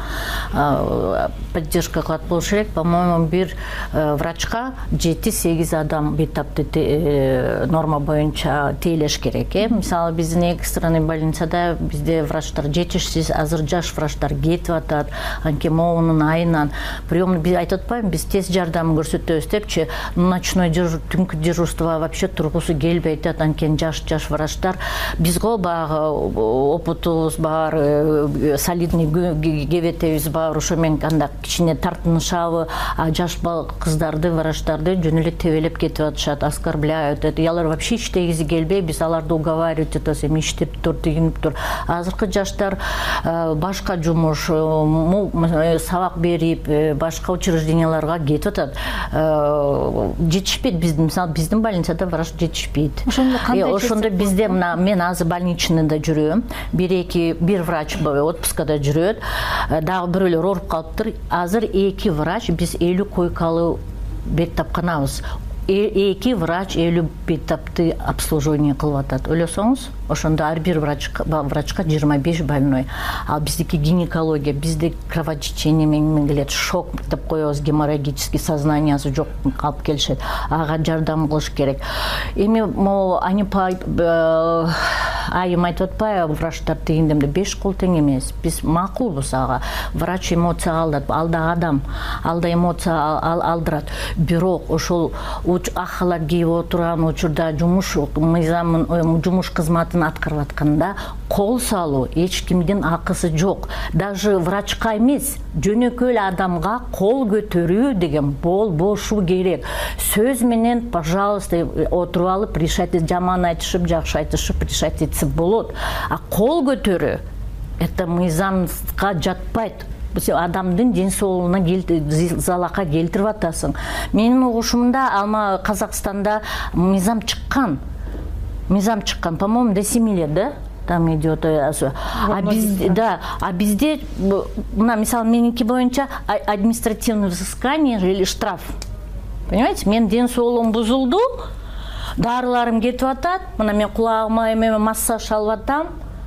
поддержка кылат болушу керек. По-моему, бир врачка жети сегиз адам бейтапты норма боюнча тейлеш керек. Мисалы, биздин экстренный больницада бизде врачтар жетишсиз, азыр жаш врачтар кетип атат. Анткени моунун айынан прием биз айтып атпайбы, биз тез жардам көрсөтөбүз депчи, ночной түнкү дежурство вообще тургусу келбей атат. Анткени жаш жаш врачтар бизго багы опытыбыз бар, солидный кебетебиз бар, ошо менен кандай кичине тартынышабы, а жаш кыздарды, врачтарды жөн эле тебелеп кетип атышат, оскорбляют. Алар вообще иштегиси келбей, биз аларды уговаривать этебиз, эми иштеп тур, тигинип тур. Азыркы жаштар башка жумуш, сабак берип, башка учрежденияларга кетип атат. Жетишпейт биздин, мисалы, биздин больницада врач жетишпейт. Ошондо бизде мына мен азыр больничныйда жүрөм. Бир эки бир врач отпускада жүрөт. Дагы бирөөлөр ооруп калыптыр. Азыр эки врач биз элүү койкалуу бейтапканабыз. эки врач элүү бейтапты обслуживание кылып атат. Ойлосоңуз, ошондо ар бир врачка врачка жыйырма беш больной. Ал биздики гинекология, бизде кровотечение менен келет, шок деп коебуз, геморрагический сознаниясы жок алып келишет. Ага жардам кылыш керек. Эми могу ани айым айтып атпайбы, врачтар тегиндемде беш кол тең эмес. Биз макулбуз ага. Врач эмоция алдырат, ал да адам, ал да эмоция алдырат. Бирок ошол ак халат кийип отурган учурда жумуш мыйзамын, жумуш кызматын аткарып атканда кол салуу эч кимдин акысы жок. Даже врачка эмес, жөнөкөй эле адамга кол көтөрүү деген болбошу керек. Сөз менен, пожалуйста, отуруп алып, решать, жаман айтышып, жакшы айтышып, решать этсе болот. А кол көтөрүү это мыйзамга жатпайт. Адамдын ден соолугуна залака келтирип атасың. Менин угушумда алма Казакстанда мыйзам чыккан. Мыйзам чыккан, по-моему, до семи лет, да? Там идет. А bizde, да, а bizde, мына мисалы меники боюнча административное взыскание или штраф. Понимаете? Мен ден соолугум бузулду, дарыларым кетип атат, мына мен кулагыма эме массаж алып атам.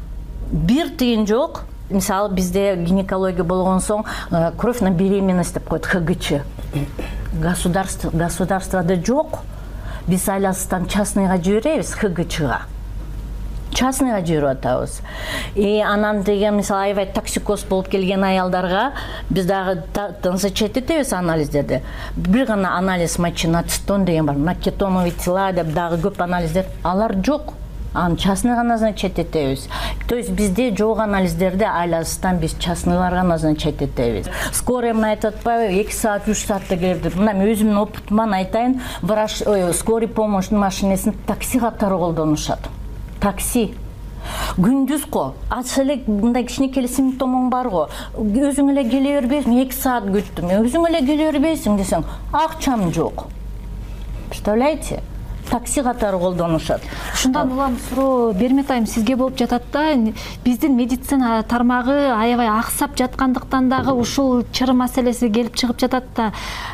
Бир тыйын жок. Мисалы, бизде гинекология болгон соң кровь на беременность деп коет, ха гэ че. Государство, государствода жок. Биз айласыздан частныйга жиберебиз, ха гэ чега. Частныйга жиберип атабыз. И анан деген, мисалы, аябай токсикоз болуп келген аялдарга биз дагы назначать этебиз анализдерди. Бир гана анализ мочина цитон деген бар, на кетоновые тела деп дагы көп анализдер, алар жок. Аны частныйга назначать этебиз. То есть бизде жок анализдерди айласыздан биз частныйларга назначать этебиз. Скорый мына айтып атпайбы, эки саат, үч саатта келип. Мына мен өзүмдүн опытымдан айтайын, врач, скорый помощь машинесин такси катары колдонушат. Такси. Күндүз го, ачы эле мындай кичинекей симптомуң бар го. Өзүң эле келе бербейсиң, эки саат күттүм. Өзүң эле келе бербейсиң десең, акчам жок. Представляете? Такси катары колдонушат. Ушундан улам суроо Бермет айым сизге болуп жатат да, биздин медицина тармагы аябай аксап жаткандыктан дагы ушул чыр маселеси келип чыгып жатат да.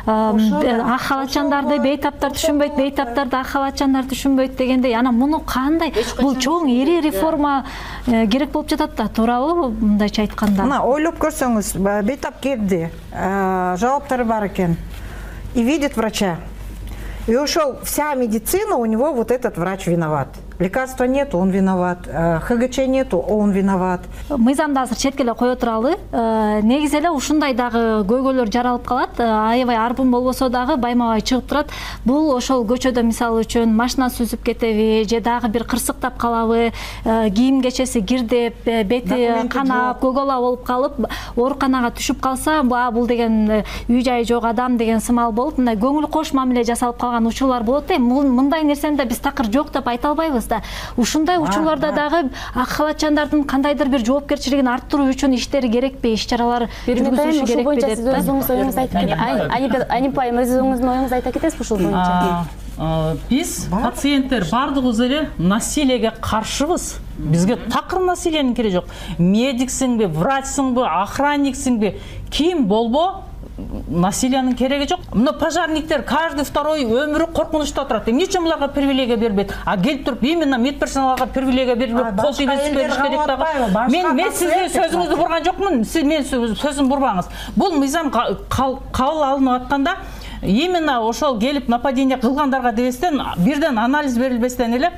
Ак халатчандарды бейтаптар түшүнбөйт, бейтаптарды ак халатчандар түшүнбөйт дегендей. Анан муну кандай? Бул чоң ири реформа керек болуп жатат да, туурабы мындайча айтканда? Мына ойлоп көрсөңүз, бейтап келди, жауаптары бар экен. И видит врача. И ушел, вся медицина, у него вот этот врач виноват. лекарства нету, он виноват, ХГЧ нету, он виноват. Мыйзамды азыр четке эле кое туралы. Негизи эле ушундай дагы көйгөйлөр жаралып калат. Аябай арбын болбосо дагы байма-бай чыгып турат. Бул ошол көчөдө мисалы үчүн машина сүзүп кетеби же дагы бир кырсыктап калабы, кийим кечеси кирдеп, бети канап, көк-ала болуп калып, ооруканага түшүп калса, бул деген үй жайы жок адам деген сымал болуп, мындай көңүл кош мамиле жасалып калган учурлар болот да. Мындай нерсени да биз такыр жок деп айта албайбыз да. Ушундай учурларда дагы ак халатчандардын кандайдыр бир жоопкерчилигин арттыруу үчүн иштери керекпи, иш-чаралар жүргүзүлүшү керекпи деп. Сиз өзүңүз оюңузду айтып кетиңиз. Анипа айым, өзүңүздүн оюңузду айта кетесизби ушул боюнча? Биз пациенттер бардыгыбыз эле насилиеге каршыбыз. Бизге такыр насилиенин кереги жок. Медиксиңби, врачсыңбы, охранниксиңби, ким болбо, насилиянын кереги жок. Мына пожарниктер каждый второй өмүрү коркунучта турат. Эмне үчүн буларга привилегия бербейт? А келип туруп именно медперсоналга привилегия берип, кол тийгизип бериш керек дагы. Мен мен сизге сөзүңүздү бурган жокмун. Сиз мен сөзүм бурбаңыз. Бул мыйзам кабыл алынып атканда именно ошол келип нападение кылгандарга дебестен бирден анализ берилбестен эле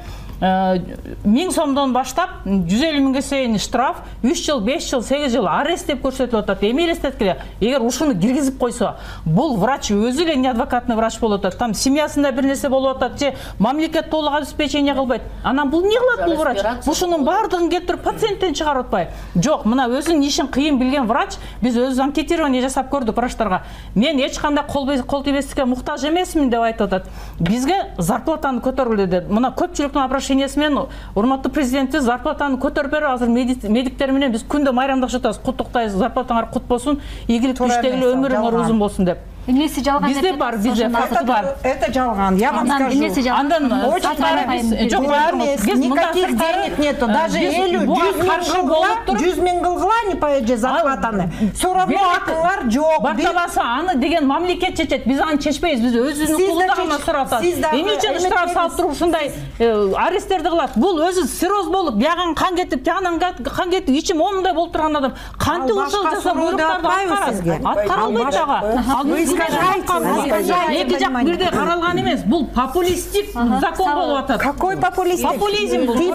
миң сомдон баштап жүз элүү миңге чейин штраф, үч жыл, беш жыл, сегиз жыл арест деп көрсөтүлүп атат. Эми элестеткиле, эгер ушуну киргизип койсо, бул врач өзү эле не адвокатный врач болуп атат. Там семьясында бир нерсе болуп атат, же мамлекет толук обеспечение кылбайт. Анан бул эмне кылат бул врач? Ушунун бардыгын келтирип пациенттен чыгарып атпайбы? Жок, мына өзүнүн ишин кыйын билген врач, биз өз анкетирование жасап көрдүк врачтарга. Мен эч кандай кол тийбестикке муктаж эмесмин деп айтып атат. Бизге зарплатаны көтөргүлө деп. Мына көпчүлүктүн мен урматтуу президенти зарплатаны көтөрүп берип, азыр медиктер менен биз күндө майрамдашып атабыз. Куттуктайбыз, зарплатаңар кут болсун, ийгиликтүү иштегиле, өмүрүңөр узун болсун деп. Эмнеси жалган? Бизде бар, бизде факты бар. Это жалган, я вам скажу. Андан жок, никаких денег нету. Даже элүү, жүз миң кылгыла не поеже зарплатаны. Все равно акылар жок. Бактабасы аны деген мамлекет чечет. Биз аны чечпейбиз. Биз өзүнүн кулунда гана сурап атат. Эмне үчүн штраф салып туруп ушундай аресттерди кылат? Бул өзү цирроз болуп, бяган кан кетип, тягынан кан кетип, ичим оңундай болуп турган адам кантип ушул жасап буйруктарды аткарат? Аткара албайт дагы. Эки жак бирдей каралган эмес. Бул популисттик закон болуп атат. Какой популистик? Популизм бул.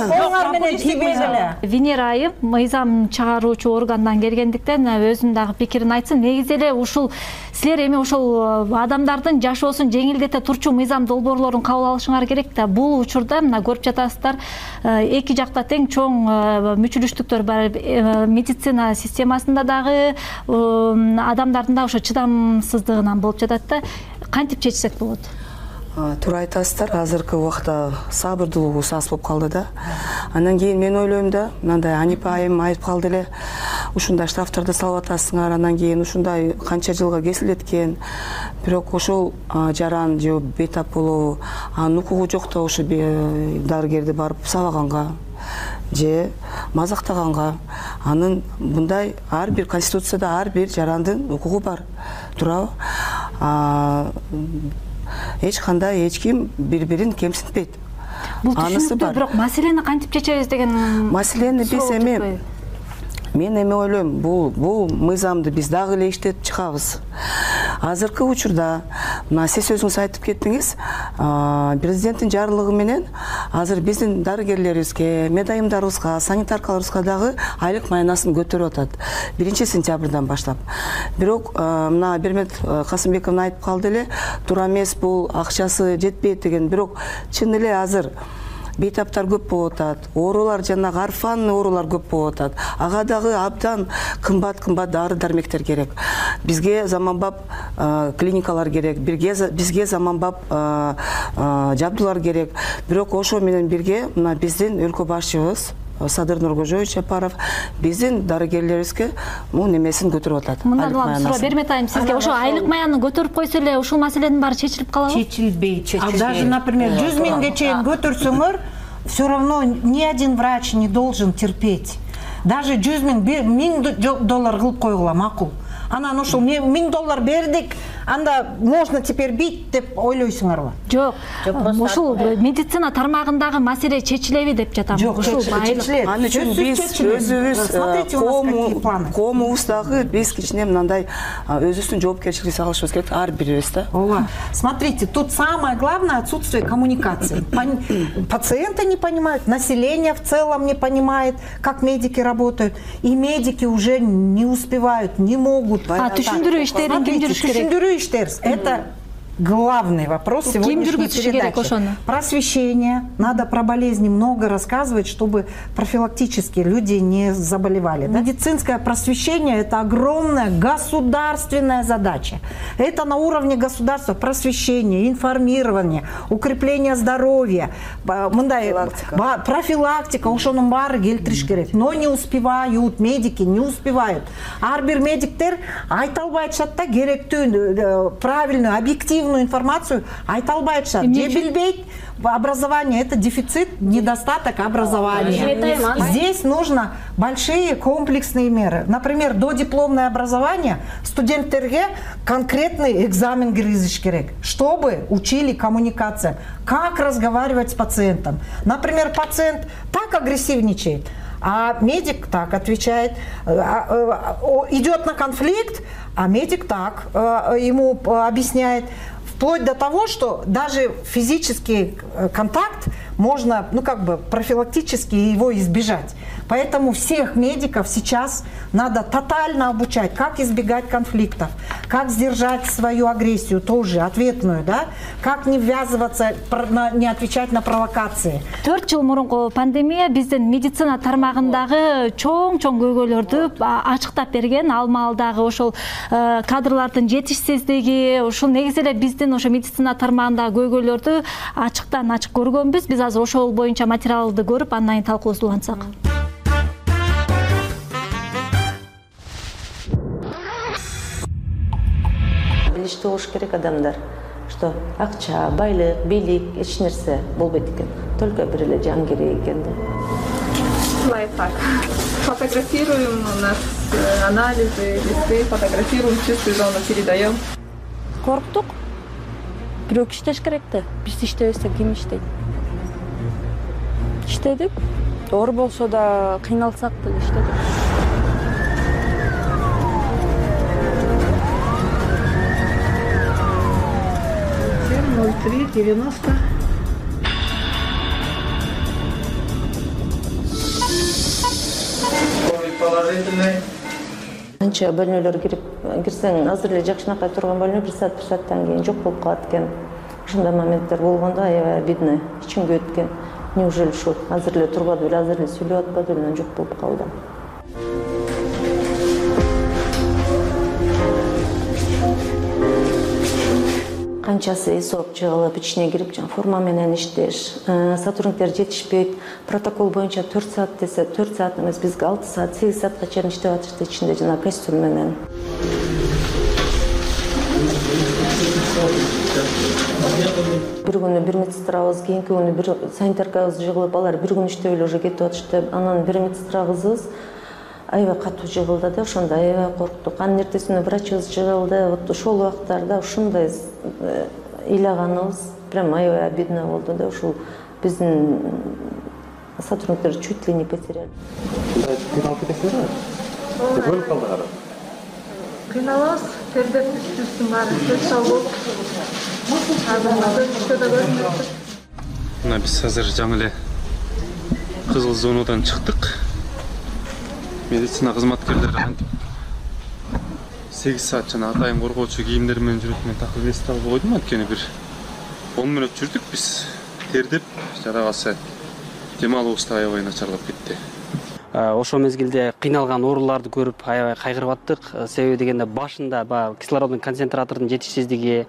Венера айым мыйзам чыгаруучу органдан келгендиктен өзүнүн дагы пикирин айтсын. Негизи эле ушул силер эми ошол адамдардын жашоосун жеңилдете турчу мыйзам долбоорлорун кабыл алышыңар керек да. Бул учурда мына көрүп жатасыздар, эки жакта тең чоң мүчүлүштүктөр бар. Медицина системасында дагы адамдардын да ошо чыдамсыздыгынан болуп жатат да. Кантип чечсек болот? Туура айтасыздар, азыркы убакта сабырдуулугубуз аз болуп калды да. Андан кийин мен ойлойм да, мындай Анипа айым айтып калды эле, ушундай штрафтарды салып атасыңар, андан кийин ушундай канча жылга кесилет экен. Бирок ошол жаран же бейтап болобу, анын укугу жок да ошо дарыгерди барып сабаганга же мазактаганга. Анын мындай ар бир конституцияда ар бир жарандын укугу бар. Туурабы? Эч кандай эч ким бири-бирин кемсинтпейт. Бул түшүнүктүү, бирок маселени кантип чечебиз деген маселени биз эми мен эми ойлойм, бул бул мыйзамды биз дагы эле иштетип чыгабыз. Азыркы учурда мына сиз өзүңүз айтып кеттиңиз, президенттин жарлыгы менен азыр биздин дарыгерлерибизге, медайымдарыбызга, санитаркаларыбызга дагы айлык майнасын көтөрүп атат. биринчи сентябрдан баштап. Бирок мына Бермет Касымбековна айтып калды эле, туура эмес, бул акчасы жетпейт деген. Бирок чын эле азыр бейтаптар көп болуп атат, оорулар жана орфанный оорулар көп болуп атат. Ага дагы абдан кымбат-кымбат дары-дармектер керек. Бизге заманбап клиникалар керек, бизге заманбап жабдуулар керек. Бирок ошо менен бирге мына биздин өлкө башчыбыз Садыр Нуркожоевич Жапаров биздин дарыгерлерибизге мун эмесин көтөрүп атат. Мындан улам суроо Бермет айым, сизге ошо айлык маянын көтөрүп койсо эле ушул маселенин баары чечилип калабы? Чечилбейт, чечилбейт. Даже, например, жүз миңге чейин көтөрсөңөр, все равно ни один врач не должен терпеть. Даже жүз миң, миң доллар кылып койгула макул. анан ошол миң доллар бердик, анда можно теперь бить деп ойлойсуңарбы? Жок. Ушул медицина тармагындагы маселе чечилеби деп жатам. Жок, чечилет. Аны үчүн биз өзүбүз коомубуздагы биз кичине мындай өзүбүздүн жоопкерчиликти алышыбыз керек, ар бирибиз да. Ооба. Смотрите, тут самое главное отсутствие коммуникации. Пациенты не понимают, население в целом не понимает, как медики работают, и медики уже не успевают, не могут. А түшүндүрүү иштерин ким жүрүш керек? Түшүндүрүү иштерибиз. Это главный вопрос сегодняшней передачи. Просвещение. Надо про болезни много рассказывать, чтобы профилактически люди не заболевали. Да? Медицинское просвещение – это огромная государственная задача. Это на уровне государства просвещение, информирование, укрепление здоровья, профилактика. Профилактика. Ошонун баары келтириш керек. Но не успевают, медики не успевают. Ар бир медиктер айта албай атышат да, керектүү, правильную, объективную информацию айта албай атышат. Же билбейт, образование – это дефицит, недостаток образования. Здесь нужно большие комплексные меры. Например, додипломное образование студенттерге конкретный экзамен киргизиш керек, чтобы учили коммуникациям, как разговаривать с пациентом. Например, пациент так агрессивничает, а медик так отвечает, идет на конфликт, а медик так ему объясняет. Вплоть до того, что даже физический контакт можно, ну как бы профилактически его избежать. Поэтому всех медиков сейчас надо тотально обучать, как избегать конфликтов, как сдержать свою агрессию, тоже ответную, да, как не ввязываться, не отвечать на провокации. төрт жыл мурунку пандемия биздин медицина тармагындагы чоң-чоң көйгөйлөрдү ачыктап берген. Ал маалдагы ошол кадрлардын жетишсиздиги, ушул негизи эле биздин ошо медицина тармагындагы көйгөйлөрдү ачыктан ачык көргөнбүз. Биз азыр ошол боюнча материалды көрүп, андан кийин талкуубузду улантсак. Билишти болуш керек адамдар, что акча, байлык, бийлик эч нерсе болбойт экен. Только бир эле жан керек экен да. Лайфхак. Фотографируем, у нас анализы, листы, фотографируем, чистую зону передаем. Корктук. Бирок иштеш керек да. Биз иштебесек ким иштейт? Иштедик. Оор болсо да кыйналсак деле иштедик. ноль три девяносто. Положительный. Анча бөлмөлөр кирип кирсең, азыр эле жакшынакай турган бөлмө бир саат, бир сааттан кийин жок болуп калат экен. Ошондой моменттер болгондо аябай обидно, ичим күйөт экен. Неужели ушул азыр эле турбады беле, азыр эле сүйлөп атпады беле, жок болуп калды. Канчасы эсоп жыгылып, ичине кирип, форма менен иштеш, сотрудниктер жетишпейт, протокол боюнча төрт саат десе, төрт саат эмес, бизге алты саат, сегиз саатка чейин иштеп атышты ичинде жана костюм менен. Бир күнү бир медсестрабыз, кийинки күнү бир санитаркабыз жыгылып, алар бир күн иштеп эле уже кетип атышты. Анан бир медсестра кызыбыз аябай катуу жыгылды да, ошондо аябай корктук. Анын эртесинде врачыбыз жыгылды. Вот ошол убактарда ушундай ыйлаганыбыз прям аябай обидно болду да. Ушул биздин сотрудниктер чуть ли не потеряли. Кыйналып кетесиңерби? Бөлүп калдыңар. Кыйналабыз, тердеп үстүбүздүн баары көз шалып. Мына биз азыр жаңы эле кызыл зонадан чыктык. Медицина кызматкерлери кантип сегиз саат жана атайын коргоочу кийимдер менен жүрөт, мен такып эсте алып койдум. Анткени бир он мүнөт жүрдүк биз, тердеп, жарагасы дем алуубуз да аябай начарлап кетти. Ошол мезгилде кыйналган ооруларды көрүп аябай кайгырып аттык. Себеби дегенде башында баягы кислороддун концентраторунун жетишсиздиги,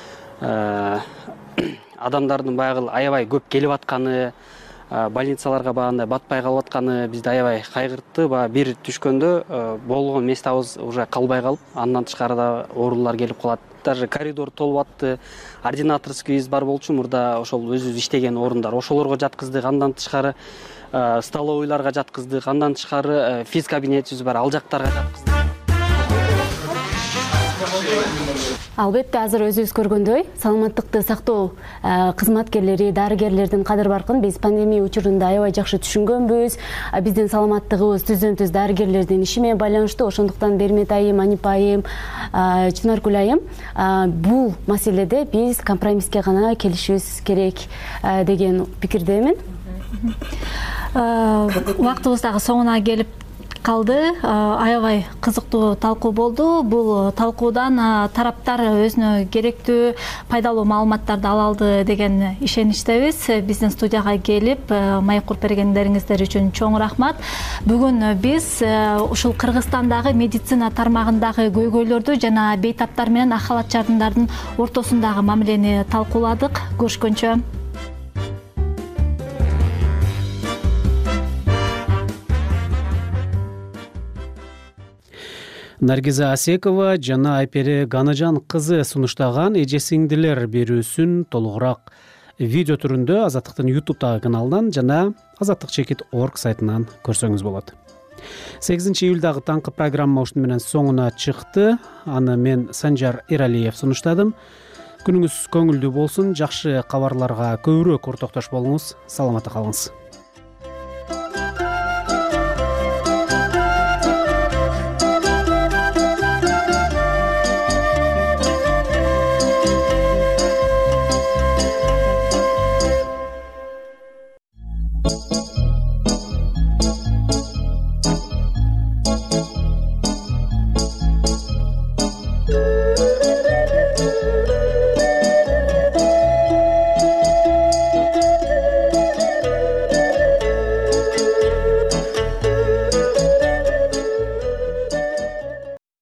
адамдардын баягы аябай көп келип атканы, больницаларга багандай батпай калып атканы бизди аябай кайгыртты. Баягы бир түшкөндө болгон местабыз уже калбай калып, андан тышкары да оорулар келип калат. Даже коридор толуп атты. Ординаторский из бар болчу мурда, ошол өзүбүз иштеген орундар. Ошолорго жаткыздык, андан тышкары столовойларга жаткыздык, андан тышкары физ кабинетибиз бар, ал жактарга жаткыздык. Албетте азыр өзүбүз көргөндөй саламаттыкты сактоо кызматкерлери, дарыгерлердин кадыр баркын биз пандемия учурунда аябай жакшы түшүнгөнбүз. Биздин саламаттыгыбыз түздөн түз дарыгерлердин иши менен байланыштуу. Ошондуктан Бермет айым, Анипа айым, Чынаргүл айым бул маселеде биз компромисске гана келишибиз керек деген пикирдемин. Убактыбыз дагы соңуна келип калды. Аябай кызыктуу талкуу болду. Бул талкуудан тараптар өзүнө керектүү пайдалуу маалыматтарды ала алды деген ишеничтебиз. Биздин студияга келип маек куруп бергендериңиздер үчүн чоң рахмат. Бүгүн биз ушул Кыргызстандагы медицина тармагындагы көйгөйлөрдү жана бейтаптар менен ак халатчылардын ортосундагы мамилени талкууладык. Көрүшкөнчө. Наргиза Асекова жана Айпери Ганажан кызы сунуштаган эже сиңдилер берүүсүн толугураак видео түрүндө Азаттыктын ютубтагы каналынан жана азаттык чекит точка орг сайтынан көрсөңүз болот. сегизинчи июлдагы таңкы программа ушуну менен соңуна чыкты. Аны мен Санжар Эралиев сунуштадым. Күнүңүз көңүлдүү болсун, жакшы кабарларга көбүрөөк ортоктош болуңуз. Саламатта калыңыз.